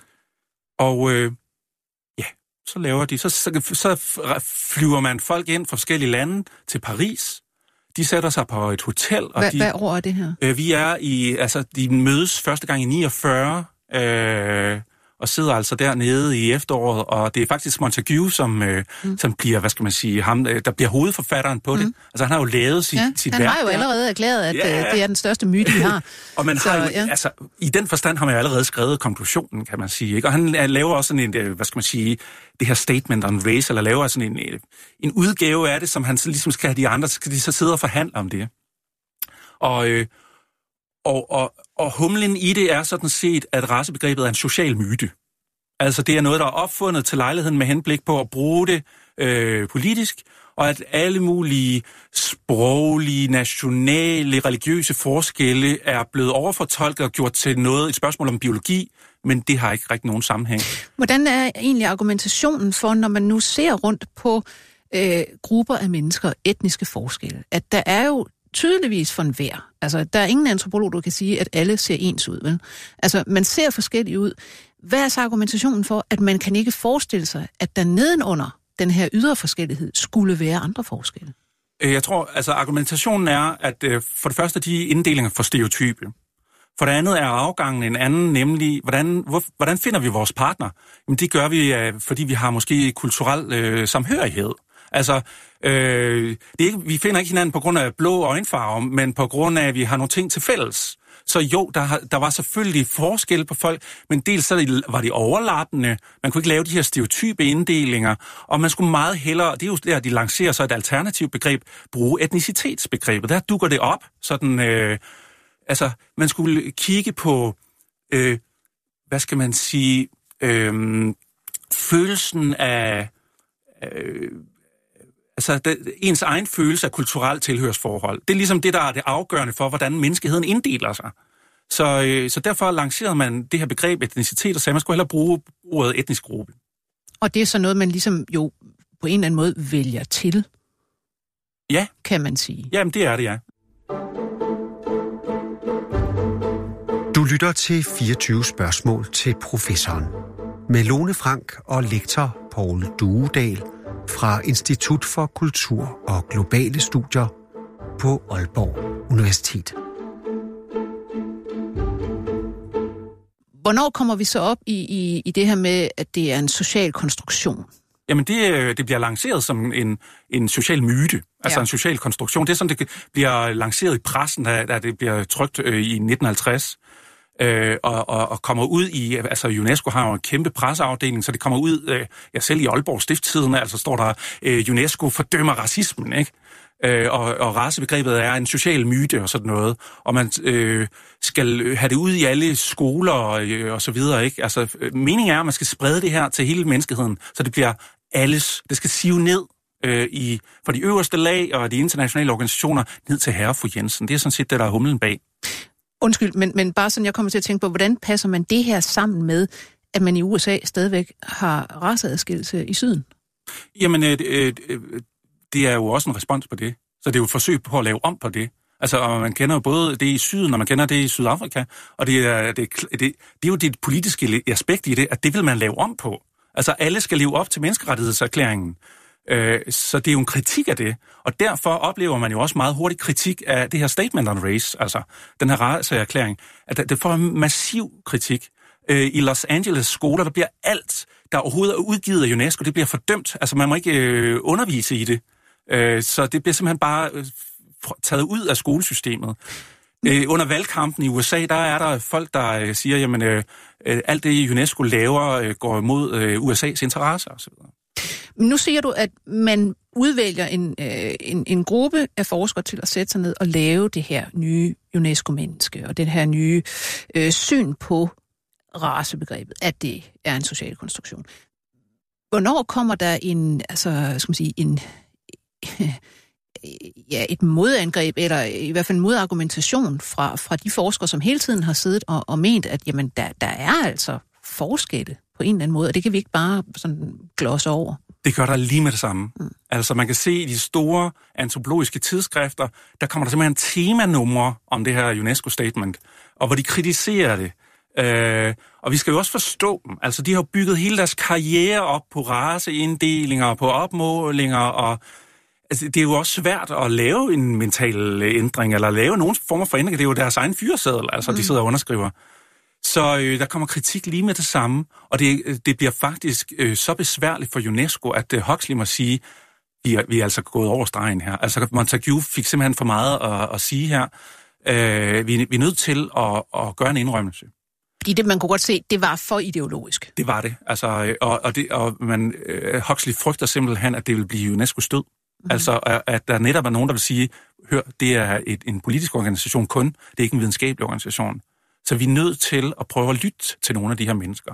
Og så laver de, så flyver man folk ind fra forskellige lande til Paris. De sætter sig på et hotel. Og hvad år er det her? Vi er de mødes første gang i 49, og sidder altså dernede i efteråret, og det er faktisk Montague, som bliver, hvad skal man sige, ham, der bliver hovedforfatteren på det. Altså han har jo lavet sit værk. Han har jo allerede erklæret, at det er den største myte, vi har. Og man har jo, altså, i den forstand har man jo allerede skrevet konklusionen, kan man sige. Ikke? Og han laver også sådan en, hvad skal man sige, det her statement on race, eller laver sådan en udgave af det, som han så ligesom skal have de andre, så skal de så sidde og forhandle om det. Og humlen i det er sådan set, at racebegrebet er en social myte. Altså det er noget, der er opfundet til lejligheden med henblik på at bruge det politisk, og at alle mulige sproglige, nationale, religiøse forskelle er blevet overfortolket og gjort til et spørgsmål om biologi, men det har ikke rigtig nogen sammenhæng. Hvordan er egentlig argumentationen for, når man nu ser rundt på grupper af mennesker, etniske forskelle, at der er jo tydeligvis for enhver. Altså, der er ingen antropolog, der kan sige, at alle ser ens ud, vel? Altså, man ser forskellige ud. Hvad er så argumentationen for, at man kan ikke forestille sig, at der nedenunder den her ydre forskellighed skulle være andre forskelle? Jeg tror, altså argumentationen er, at for det første de inddelinger for stereotype. For det andet er afgangen en anden, nemlig, hvordan finder vi vores partner? Jamen, det gør vi, fordi vi har måske kulturel samhørighed. Altså, vi finder ikke hinanden på grund af blå øjenfarve, men på grund af, at vi har nogle ting til fælles. Så jo, der var selvfølgelig forskel på folk, men dels så var de overlappende. Man kunne ikke lave de her stereotype inddelinger, og man skulle meget hellere, det er jo der, de lancerer så et alternativt begreb, bruge etnicitetsbegrebet. Der dukker det op, sådan, altså, man skulle kigge på, hvad skal man sige, følelsen af, altså ens egen følelse af kulturelt tilhørsforhold. Det er ligesom det, der er det afgørende for, hvordan menneskeheden inddeler sig. Så derfor lancerede man det her begreb etnicitet, og sagde, at man skulle hellere bruge ordet etnisk gruppe. Og det er så noget, man ligesom jo på en eller anden måde vælger til. Ja. Kan man sige. Jamen, det er det, ja. Du lytter til 24 spørgsmål til professoren. Med Lone Frank og lektor Poul Duedal fra Institut for Kultur og Globale Studier på Aalborg Universitet. Hvornår kommer vi så op i det her med, at det er en social konstruktion? Jamen, det bliver lanceret som en social myte, altså en social konstruktion. Det er sådan, det bliver lanceret i pressen, da det bliver trykt i 1950. Og kommer ud i, altså UNESCO har jo en kæmpe presseafdeling, så det kommer ud, selv i Aalborg Stiftstidende, altså står der, UNESCO fordømmer racismen, ikke? Og racebegrebet er en social myte og sådan noget, og man skal have det ud i alle skoler og så videre, ikke? Altså, meningen er, at man skal sprede det her til hele menneskeheden, så det bliver alles, det skal sive ned fra de øverste lag og de internationale organisationer ned til herre fru Jensen. Det er sådan set det, der er humlen bag. Undskyld, men bare sådan, jeg kommer til at tænke på, hvordan passer man det her sammen med, at man i USA stadigvæk har raceadskillelse i syden? Jamen, det er jo også en respons på det. Så det er jo et forsøg på at lave om på det. Altså, og man kender jo både det i syden, og man kender det i Sydafrika, og det er jo det politiske aspekt i det, at det vil man lave om på. Altså, alle skal leve op til menneskerettighedserklæringen. Så det er jo en kritik af det, og derfor oplever man jo også meget hurtigt kritik af det her statement on race, altså den her raceerklæring, at det får en massiv kritik. I Los Angeles skoler, der bliver alt, der overhovedet er udgivet af UNESCO, det bliver fordømt. Altså man må ikke undervise i det. Så det bliver simpelthen bare taget ud af skolesystemet. Under valgkampen i USA, der er der folk, der siger, jamen alt det UNESCO laver går imod USA's interesser osv. Men nu siger du, at man udvælger en gruppe af forskere til at sætte sig ned og lave det her nye UNESCO-menneske, og det her nye syn på racebegrebet, at det er en social konstruktion. Hvornår kommer der et modangreb, eller i hvert fald en modargumentation fra de forskere, som hele tiden har siddet og ment, at jamen, der er altså forskelle på en eller anden måde, og det kan vi ikke bare sådan glosse over. Det gør der lige med det samme. Altså man kan se i de store antropologiske tidsskrifter, der kommer der simpelthen temanumre om det her UNESCO-statement, og hvor de kritiserer det. Og vi skal jo også forstå dem. Altså de har bygget hele deres karriere op på raceinddelinger, på opmålinger, og altså, det er jo også svært at lave en mental ændring, eller lave nogen former for ændring. Det er jo deres egen fyreseddel, altså de sidder og underskriver. Så der kommer kritik lige med det samme, og det bliver faktisk så besværligt for UNESCO, at Huxley må sige, vi er altså gået over stregen her. Altså Montague fik simpelthen for meget at sige her. Vi er nødt til at gøre en indrømmelse. Fordi det, man kunne godt se, det var for ideologisk. Det var det. Altså, Huxley frygter simpelthen, at det vil blive UNESCO's død. Mm-hmm. Altså, at der netop er nogen, der vil sige, hør, det er en politisk organisation kun, det er ikke en videnskabelig organisation. Så vi er nødt til at prøve at lytte til nogle af de her mennesker.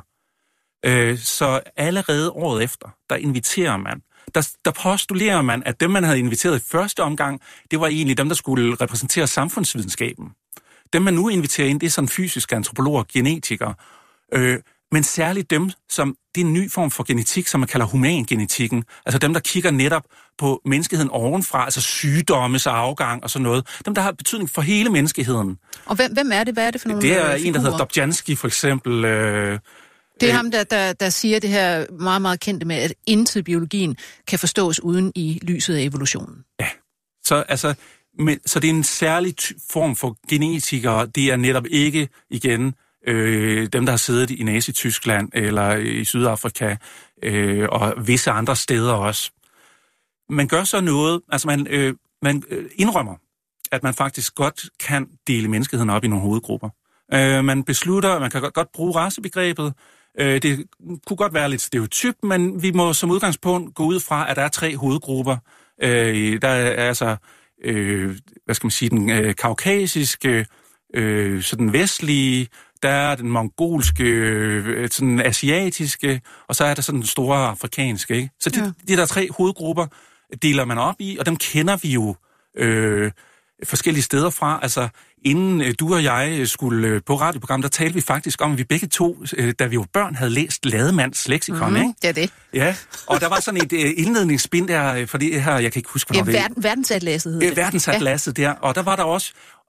Så allerede året efter, der inviterer man, der postulerer man, at dem, man havde inviteret i første omgang, det var egentlig dem, der skulle repræsentere samfundsvidenskaben. Dem, man nu inviterer ind, det er sådan fysiske antropologer, genetikere, men særligt dem, som det er en ny form for genetik, som man kalder humangenetikken, altså dem, der kigger netop på menneskeheden ovenfra, altså sygdommes afgang og sådan noget. Dem, der har betydning for hele menneskeheden. Og hvem er det? Hvad er det for nogle Det er figurer? en, der hedder Dobzhansky, for eksempel. Det er ham, der siger det her meget, meget kendte med, at intet biologien kan forstås uden i lyset af evolutionen. Ja, så det er en særlig form for genetikere. Det er netop ikke, igen, dem, der har siddet i Nazi-Tyskland eller i Sydafrika og visse andre steder også. Man gør så noget, altså man indrømmer, at man faktisk godt kan dele menneskeheden op i nogle hovedgrupper. Man beslutter, man kan godt bruge racebegrebet. Det kunne godt være lidt stereotyp, men vi må som udgangspunkt gå ud fra, at der er 3 hovedgrupper. Der er altså, hvad skal man sige, den kaukasiske, sådan vestlige, der er den mongolske, sådan asiatiske, og så er der sådan den store afrikanske, ikke? Så de der 3 hovedgrupper deler man op i, og dem kender vi jo forskellige steder fra. Altså, inden du og jeg skulle på radioprogram, der talte vi faktisk om, at vi begge to, da vi var børn, havde læst Lademanns leksikon, ikke? Det er det. Ja, og der var sådan et indledningsbind der, for det her, jeg kan ikke huske, hvornår det er. Verdensatlasset hedder det. Verdensatlasset der, og der var der også,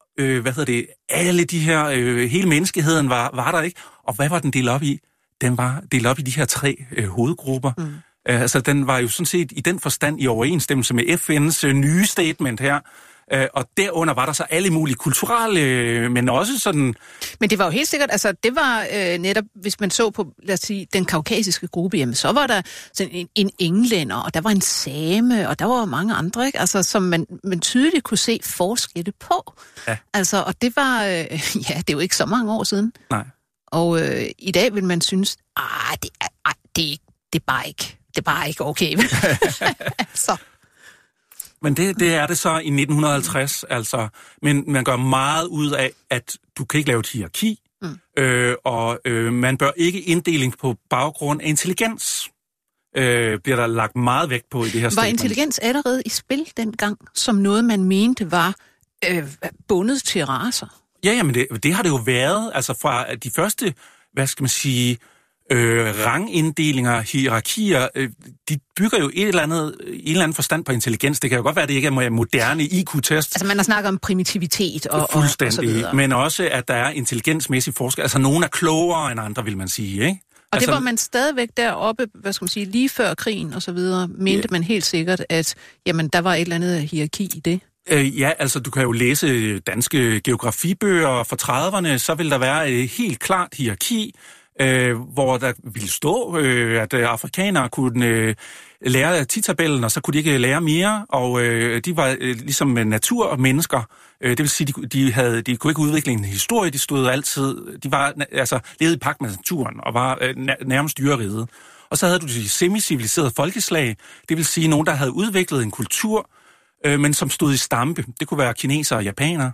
alle de her, hele menneskeheden var der, ikke? Og hvad var den delt op i? Den var delt op i de her 3 hovedgrupper. Altså, den var jo sådan set i den forstand i overensstemmelse med FN's nye statement her. Og derunder var der så alle mulige kulturelle, men også sådan... Men det var jo helt sikkert, altså det var netop, hvis man så på, lad os sige, den kaukasiske gruppe, jamen så var der sådan en englænder, og der var en same, og der var mange andre, ikke? Altså som man tydeligt kunne se forskelle på. Ja. Altså, og det var, det er jo ikke så mange år siden. Nej. Og i dag vil man synes, det er bare ikke okay. Så... Men det er det så i 1950, altså. Men man gør meget ud af, at du kan ikke lave et hierarki, og man bør ikke inddeling på baggrund af intelligens, bliver der lagt meget vægt på i det her statement. Var intelligens allerede i spil dengang, som noget, man mente var bundet til racer? Ja, men det har det jo været, altså fra de første, hvad skal man sige... ranginddelinger, hierarkier, de bygger jo i en eller anden forstand på intelligens. Det kan jo godt være, at det ikke er moderne IQ-test. Altså man har snakket om primitivitet og så videre. Men også, at der er intelligensmæssig forskel. Altså nogen er klogere end andre, vil man sige, ikke? Og det var man stadigvæk deroppe, hvad skal man sige, lige før krigen og så videre, mente man helt sikkert, at jamen, der var et eller andet hierarki i det. Ja, altså du kan jo læse danske geografibøger fra 30'erne, så vil der være et helt klart hierarki, hvor der ville stå, at afrikanere kunne lære titabellen, og så kunne de ikke lære mere, og de var ligesom natur og mennesker. Det vil sige, de kunne ikke udvikle en historie, de stod altid, de var altså levede i pagt med naturen, og var nærmest dyreriget. Og så havde du de semiciviliserede folkeslag, det vil sige nogen, der havde udviklet en kultur, men som stod i stampe. Det kunne være kinesere og japanere.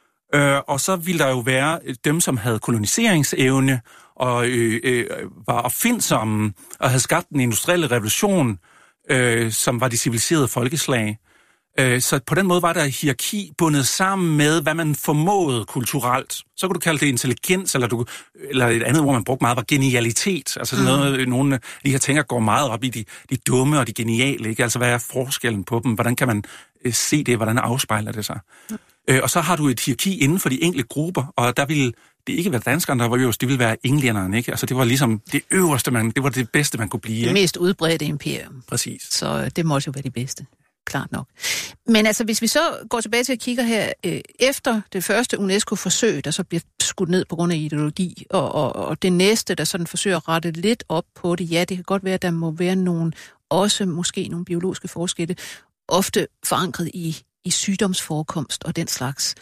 Og så ville der jo være dem, som havde koloniseringsevne, og var opfindsomme, og havde skabt en industriel revolution, som var de civiliserede folkeslag. Så på den måde var der hierarki bundet sammen med, hvad man formåede kulturelt. Så kunne du kalde det intelligens, eller et andet ord, man brugte meget, var genialitet. Altså noget, nogle af de her tænker går meget op i de dumme og de geniale, ikke? Altså hvad er forskellen på dem? Hvordan kan man se det? Hvordan afspejler det sig? Og så har du et hierarki inden for de enkelte grupper, og der ville det ikke være danskerne, der var øverst, det ville være englænderne, ikke? Altså det var ligesom det øverste, det var det bedste, man kunne blive. Det mest udbredte imperium. Præcis. Så det måtte jo være det bedste. klart nok. Men altså, hvis vi så går tilbage til at kigge her, efter det første UNESCO-forsøg, der så bliver skudt ned på grund af ideologi, og det næste, der sådan forsøger at rette lidt op på det, ja, det kan godt være, at der må være måske nogle biologiske forskelle, ofte forankret i sygdomsforekomst og den slags.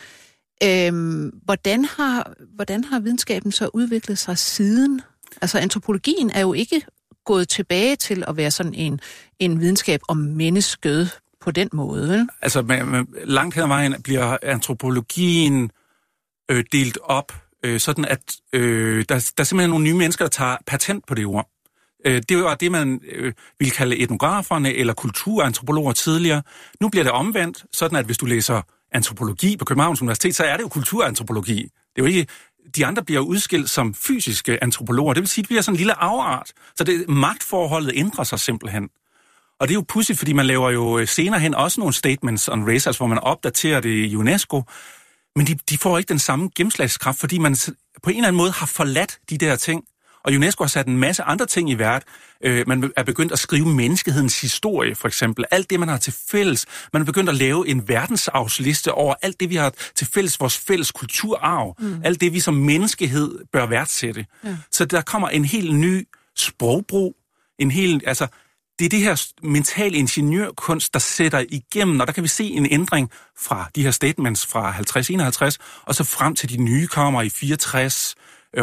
Hvordan har videnskaben så udviklet sig siden? Altså, antropologien er jo ikke gået tilbage til at være sådan en videnskab om mennesket på den måde, vel? Altså, langt hen ad vejen bliver antropologien delt op, sådan at der er simpelthen nogle nye mennesker, der tager patent på det ord. Det var det, man ville kalde etnograferne eller kulturantropologer tidligere. Nu bliver det omvendt, sådan at hvis du læser antropologi på Københavns Universitet, så er det jo kulturantropologi. Det er jo ikke, de andre bliver udskilt som fysiske antropologer. Det vil sige, at det bliver sådan en lille afart. Så magtforholdet ændrer sig simpelthen. Og det er jo pudsigt, fordi man laver jo senere hen også nogle statements on race, altså hvor man opdaterer det i UNESCO. Men de får ikke den samme gennemslagskraft, fordi man på en eller anden måde har forladt de der ting. Og UNESCO har sat en masse andre ting i værk. Man er begyndt at skrive menneskehedens historie, for eksempel. Alt det, man har til fælles. Man er begyndt at lave en verdensarvsliste over alt det, vi har til fælles, vores fælles kulturarv. Alt det, vi som menneskehed bør værdsætte. Ja. Så der kommer en helt ny sprogbrug. Det er det her mental ingeniørkunst, der sætter igennem, og der kan vi se en ændring fra de her statements fra 50-51, og så frem til de nye kommer i 64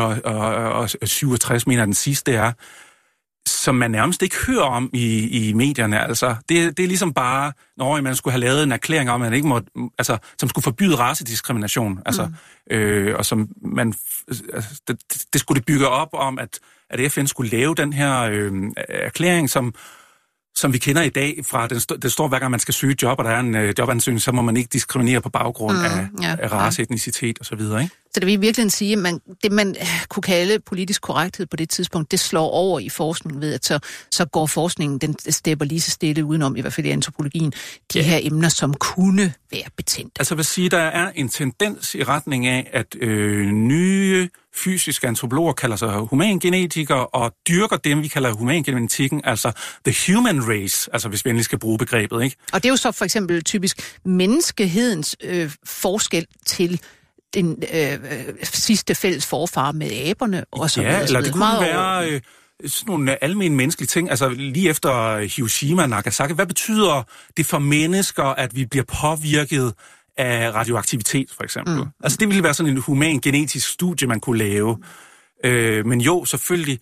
og 67, mener den sidste er, som man nærmest ikke hører om i medierne. Altså, det er ligesom bare, når man skulle have lavet en erklæring om, at man ikke måtte, altså, som skulle forbyde racediskrimination. Altså, og som man, altså, det skulle det bygge op om, at FN skulle lave den her erklæring, som vi kender i dag fra, det står hver gang man skal søge et job, og der er en jobansøgning, så må man ikke diskriminere på baggrund af race, etnicitet osv., ikke? Så det vil virkelig sige, at det man kunne kalde politisk korrekthed på det tidspunkt, det slår over i forskningen ved, at så går forskningen, den stepper lige så stille udenom, i hvert fald i antropologien, de her emner, som kunne være betændt. Altså vil sige, der er en tendens i retning af, at nye fysiske antropologer kalder sig humangenetikere og dyrker dem, vi kalder humangenetikken, altså the human race, altså hvis vi endelig skal bruge begrebet, ikke? Og det er jo så for eksempel typisk menneskehedens forskel til den sidste fælles forfar med aberne og så videre. Ja, eller det kunne være sådan nogle almen menneskelige ting, altså lige efter Hiroshima og Nagasaki. Hvad betyder det for mennesker, at vi bliver påvirket af radioaktivitet, for eksempel? Altså det ville være sådan en human genetisk studie, man kunne lave. Men jo, selvfølgelig,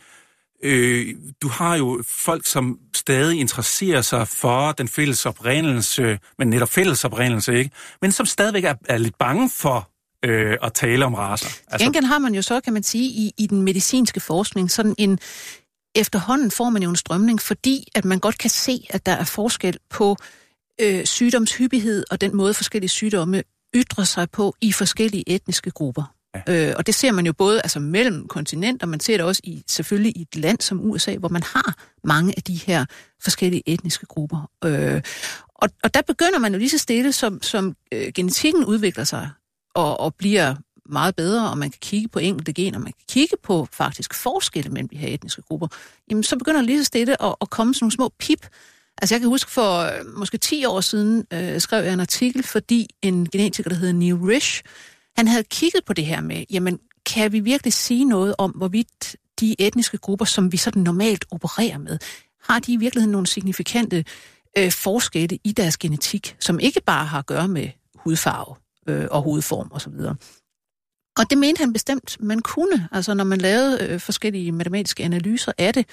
du har jo folk, som stadig interesserer sig for den fælles oprindelse, men netop fælles oprindelse, ikke? Men som stadigvæk er lidt bange for at tale om racer. Gengæld har man jo så, kan man sige, i den medicinske forskning, sådan en efterhånden får man jo en strømning, fordi at man godt kan se, at der er forskel på sygdomshyppighed og den måde forskellige sygdomme ytrer sig på i forskellige etniske grupper. Ja. Og det ser man jo både altså mellem kontinenter, man ser det også selvfølgelig i et land som USA, hvor man har mange af de her forskellige etniske grupper. Og der begynder man jo lige så stille, som genetikken udvikler sig, og bliver meget bedre, og man kan kigge på enkelte gener, man kan kigge på faktisk forskelle mellem de her etniske grupper, jamen så begynder det lige så stille at komme sådan nogle små pip. Altså jeg kan huske for måske 10 år siden skrev jeg en artikel, fordi en genetiker, der hedder Neil Risch, han havde kigget på det her med, jamen kan vi virkelig sige noget om, hvorvidt de etniske grupper, som vi sådan normalt opererer med, har de i virkeligheden nogle signifikante forskelle i deres genetik, som ikke bare har at gøre med hudfarve og hovedform og så videre. Og det mente han bestemt, man kunne, altså når man lavede forskellige matematiske analyser af det.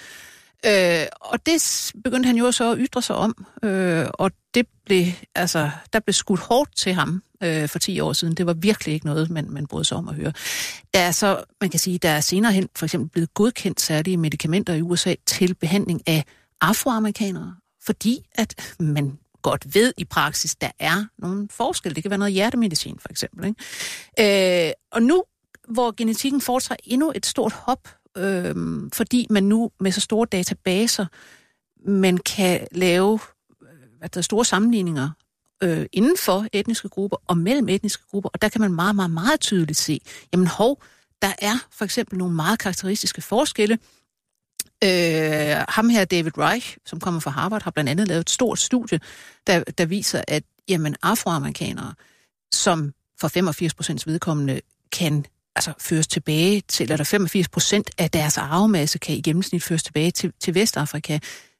Og det begyndte han jo så at ytre sig om, og det blev, altså, der blev skudt hårdt til ham for 10 år siden. Det var virkelig ikke noget, man brød sig om at høre. Der er så, man kan sige, der er senere hen for eksempel blevet godkendt særlige medicamenter i USA til behandling af afroamerikanere, fordi at man godt ved i praksis, der er nogle forskel. Det kan være noget hjertemedicin, for eksempel. Ikke? Og nu, hvor genetikken foretager endnu et stort hop, fordi man nu med så store databaser, man kan lave store sammenligninger inden for etniske grupper og mellem etniske grupper, og der kan man meget, meget, meget tydeligt se, jamen der er for eksempel nogle meget karakteristiske forskelle Ham her, David Reich, som kommer fra Harvard, har blandt andet lavet et stort studie, der viser, at jamen, afroamerikanere, som for 85% vedkommende kan føres tilbage til, eller 85% af deres arvemasse kan i gennemsnit føres tilbage til Vestafrika.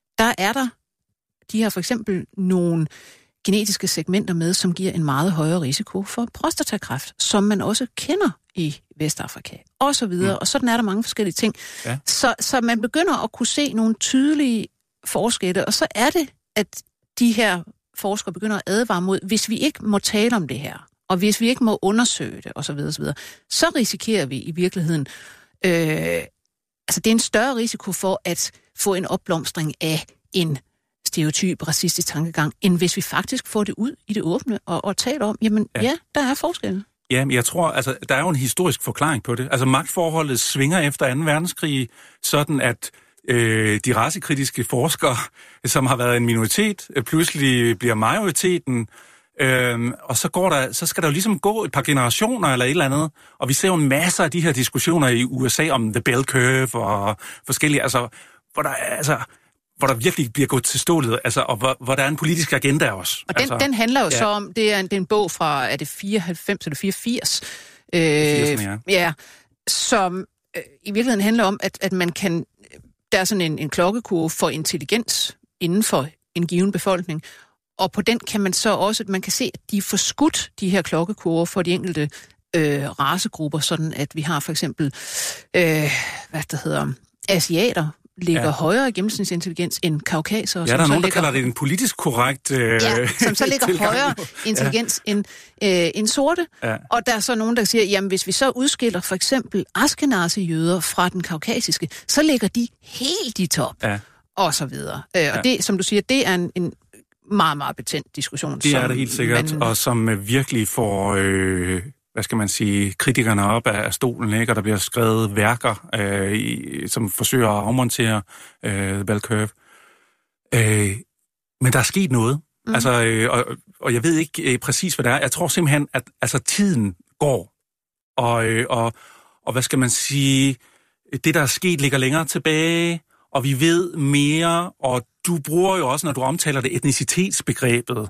De har for eksempel nogle genetiske segmenter med, som giver en meget højere risiko for prostatakræft, som man også kender i Vestafrika, og så videre. Og sådan er der mange forskellige ting. Ja. Så man begynder at kunne se nogle tydelige forskelle, og så er det, at de her forskere begynder at advare mod, hvis vi ikke må tale om det her, og hvis vi ikke må undersøge det, og så videre, så risikerer vi i virkeligheden, det er en større risiko for at få en opblomstring af en stereotyp racistisk tankegang, end hvis vi faktisk får det ud i det åbne og taler om, jamen ja, der er forskelle. Ja, men jeg tror, der er jo en historisk forklaring på det. Altså magtforholdet svinger efter 2. verdenskrig, sådan at de racekritiske forskere, som har været en minoritet, pludselig bliver majoriteten, og så skal der jo ligesom gå et par generationer eller et eller andet, og vi ser jo en masse af de her diskussioner i USA om the bell curve og forskellige, hvor der virkelig bliver gået til stålet, og hvor der er en politisk agenda også. Og den handler jo så om, det er en bog fra, er det 94 eller 84? 80'erne, ja. Som i virkeligheden handler om, at man kan, der er sådan en klokkekurve for intelligens inden for en given befolkning, og på den kan man så også, man kan se, at de er forskudt, de her klokkekurver for de enkelte racegrupper, sådan at vi har for eksempel, asiater, ligger højere gennemsnitsintelligens end kaukaser. Ja, der er nogen, der kalder det en politisk korrekt som så ligger højere intelligens end sorte. Ja. Og der er så nogen, der siger, jamen hvis vi så udskiller for eksempel Ashkenazi-jøder fra den kaukasiske, så ligger de helt i top. Ja. Og så videre. Og det, som du siger, det er en meget, meget betændt diskussion. Det er det helt sikkert, og som virkelig får kritikerne op af stolen, ikke? Og der bliver skrevet værker, som forsøger at afmontere The Bell Curve. Men der er sket noget. Og jeg ved ikke præcis, hvad det er. Jeg tror simpelthen, at tiden går. Og hvad skal man sige, det, der er sket, ligger længere tilbage, og vi ved mere, og du bruger jo også, når du omtaler det, etnicitetsbegrebet.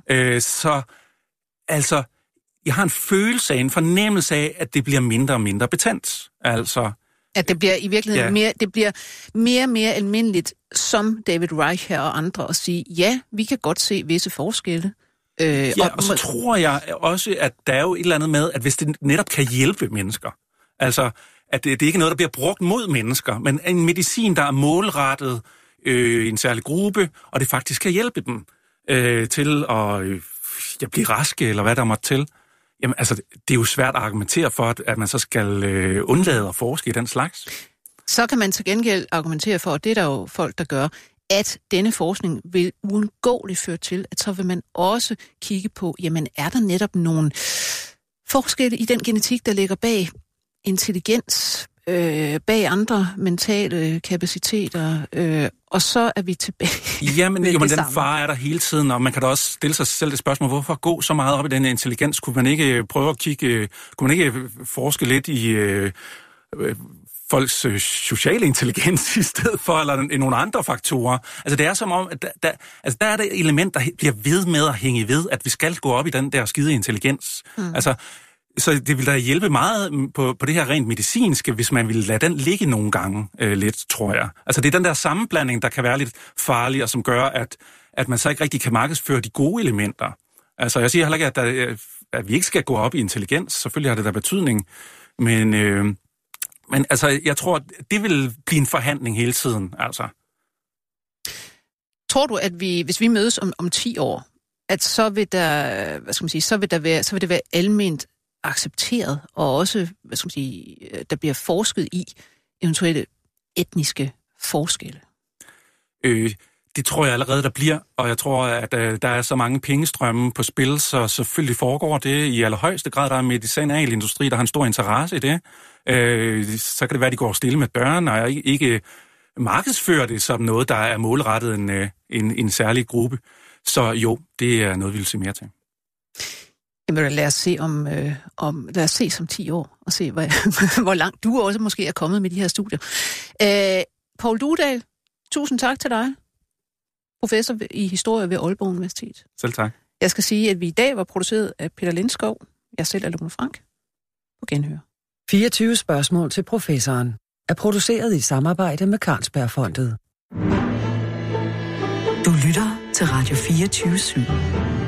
Jeg har en følelse af, en fornemmelse af, at det bliver mindre og mindre betændt. At det bliver i virkeligheden mere og mere almindeligt, som David Reich her og andre, at sige, ja, vi kan godt se visse forskelle. Og så tror jeg også, at der er jo et eller andet med, at hvis det netop kan hjælpe mennesker, at det ikke er noget, der bliver brugt mod mennesker, men en medicin, der er målrettet en særlig gruppe, og det faktisk kan hjælpe dem til at blive raske, eller hvad der måtte til. Jamen, det er jo svært at argumentere for, at man så skal undlade at forske i den slags. Så kan man til gengæld argumentere for, og det er der jo folk, der gør, at denne forskning vil uundgåeligt føre til, at så vil man også kigge på, jamen er der netop nogle forskelle i den genetik, der ligger bag intelligens, bag andre mentale kapaciteter, og så er vi tilbage. Jamen, den fare er der hele tiden, og man kan da også stille sig selv det spørgsmål, hvorfor gå så meget op i den intelligens? Kunne man ikke prøve at kigge, kunne man ikke forske lidt i folks sociale intelligens i stedet for, eller nogle andre faktorer? Det er som om, at der er det element, der bliver ved med at hænge ved, at vi skal gå op i den der skide intelligens. Så det vil da hjælpe meget på det her rent medicinske, hvis man vil lade den ligge nogle gange lidt, tror jeg. Det er den der sammenblanding, der kan være lidt farlig, og som gør, at man så ikke rigtig kan markedsføre de gode elementer. Jeg siger heller ikke, at vi ikke skal gå op i intelligens. Selvfølgelig har det der betydning. Men jeg tror, det vil blive en forhandling hele tiden. Tror du, at hvis vi mødes om 10 år, at så vil det være alment accepteret, og også, der bliver forsket i eventuelle etniske forskelle? Det tror jeg allerede, der bliver, og jeg tror, at der er så mange pengestrømme på spil, så selvfølgelig foregår det i allerhøjeste grad. Der er en medicinalindustri, der har en stor interesse i det. Så kan det være, at de går stille med døren, og ikke markedsfører det som noget, der er målrettet en særlig gruppe. Så jo, det er noget, vi vil se mere til. Jamen, lad os se som 10 år, og se, hvor langt du også måske er kommet med de her studier. Poul Duedal, tusind tak til dig. Professor i historie ved Aalborg Universitet. Selv tak. Jeg skal sige, at vi i dag var produceret af Peter Lindskov. Jeg selv er Lone Frank. På genhør. 24 spørgsmål til professoren er produceret i samarbejde med Carlsbergfondet. Du lytter til Radio 24/7.